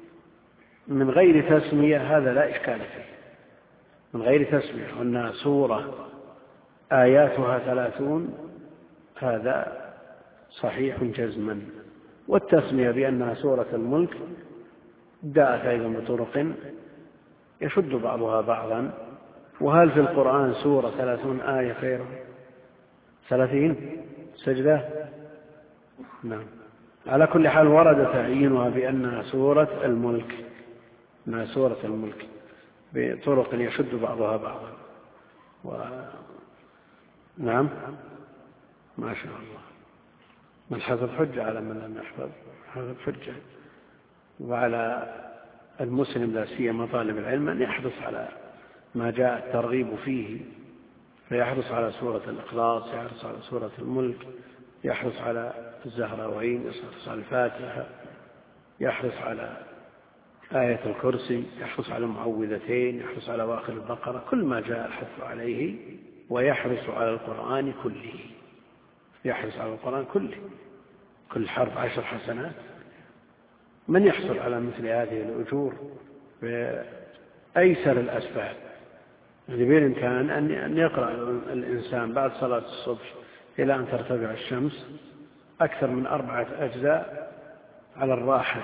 من غير تسمية هذا لا إشكال فيه، من غير تسمية، وأنها سورة آياتها ثلاثون هذا صحيح جزما. والتسمية بأنها سورة الملك جاءت أيضا بطرق يشد بعضها بعضا. وهل في القرآن سورة ثلاثون آية خير ثلاثين سجدة؟ نعم. على كل حال ورد تعيينها بأنها سورة الملك، أنها سورة الملك بطرق يشد بعضها بعضا. و... نعم ما شاء الله. من حفظ حجة على من لم يحفظ حفظ حجة. وعلى المسلم لا سيما طالب العلم أن يحرص على ما جاء الترغيب فيه، فيحرص على سورة الإخلاص، يحرص على سورة الملك، يحرص على الزهراوين، يحرص على الفاتحة، يحرص على آية الكرسي، يحرص على المعوذتين، يحرص على أواخر البقرة، كل ما جاء الحث عليه. ويحرص على القرآن كله، يحرص على القرآن كله، كل حرف عشر حسنات. من يحصل على مثل هذه الأجور بأيسر الأسباب؟ يعني بالإمكان أن يقرأ الإنسان بعد صلاة الصبح إلى أن ترتفع الشمس أكثر من أربعة أجزاء على الراحة،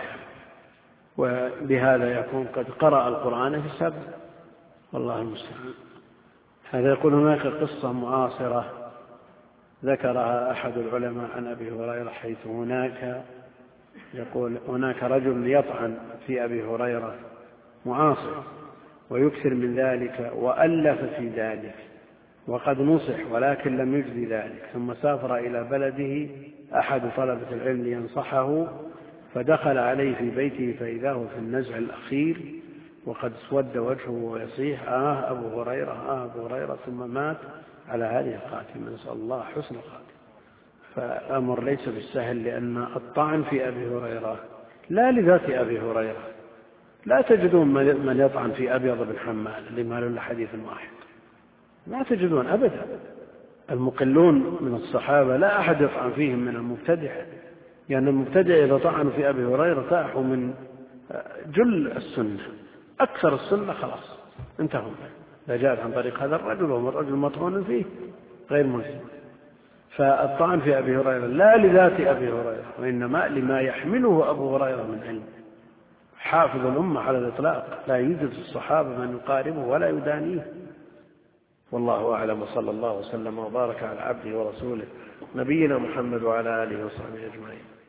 وبهذا يكون قد قرأ القرآن في سبع، والله المستعان. هذا يقول هناك قصة معاصرة ذكرها أحد العلماء عن أبي هريرة، حيث هناك يقول هناك رجل يطعن في أبي هريرة معاصر ويكثر من ذلك وألف في ذلك، وقد نصح ولكن لم يجزي ذلك، ثم سافر إلى بلده أحد طلبة العلم لينصحه، فدخل عليه في بيته فإذا هو في النزع الأخير وقد اسود وجهه ويصيح آه أبو هريرة آه أبو هريرة، ثم مات على هذه الخاتمة، نسأل الله حسن الخاتمة. فأمر ليس بالسهل، لأن الطعن في أبي هريرة لا لذات أبي هريرة، لا تجدون من يطعن في أبيض بن حمال اللي ما له حديث واحد، لا تجدون أبدا. المقلون من الصحابة لا أحد يطعن فيهم من المبتدع، يعني المبتدع إذا طعنوا في أبي هريرة طاحوا من جل السنة، أكثر السنة خلاص انتهوا. إذا جاءت عن طريق هذا الرجل وهو الرجل مطعون فيه غير ملزم. فالطعن في أبي هريرة لا لذات أبي هريرة، وإنما لما يحمله أبو هريرة من علم. حافظ الأمة على الإطلاق، لا يوجد في الصحابة من يقاربه ولا يدانيه. والله أعلم، وصلى الله وسلم وبارك على عبده ورسوله نبينا محمد وعلى آله وصحبه أجمعين.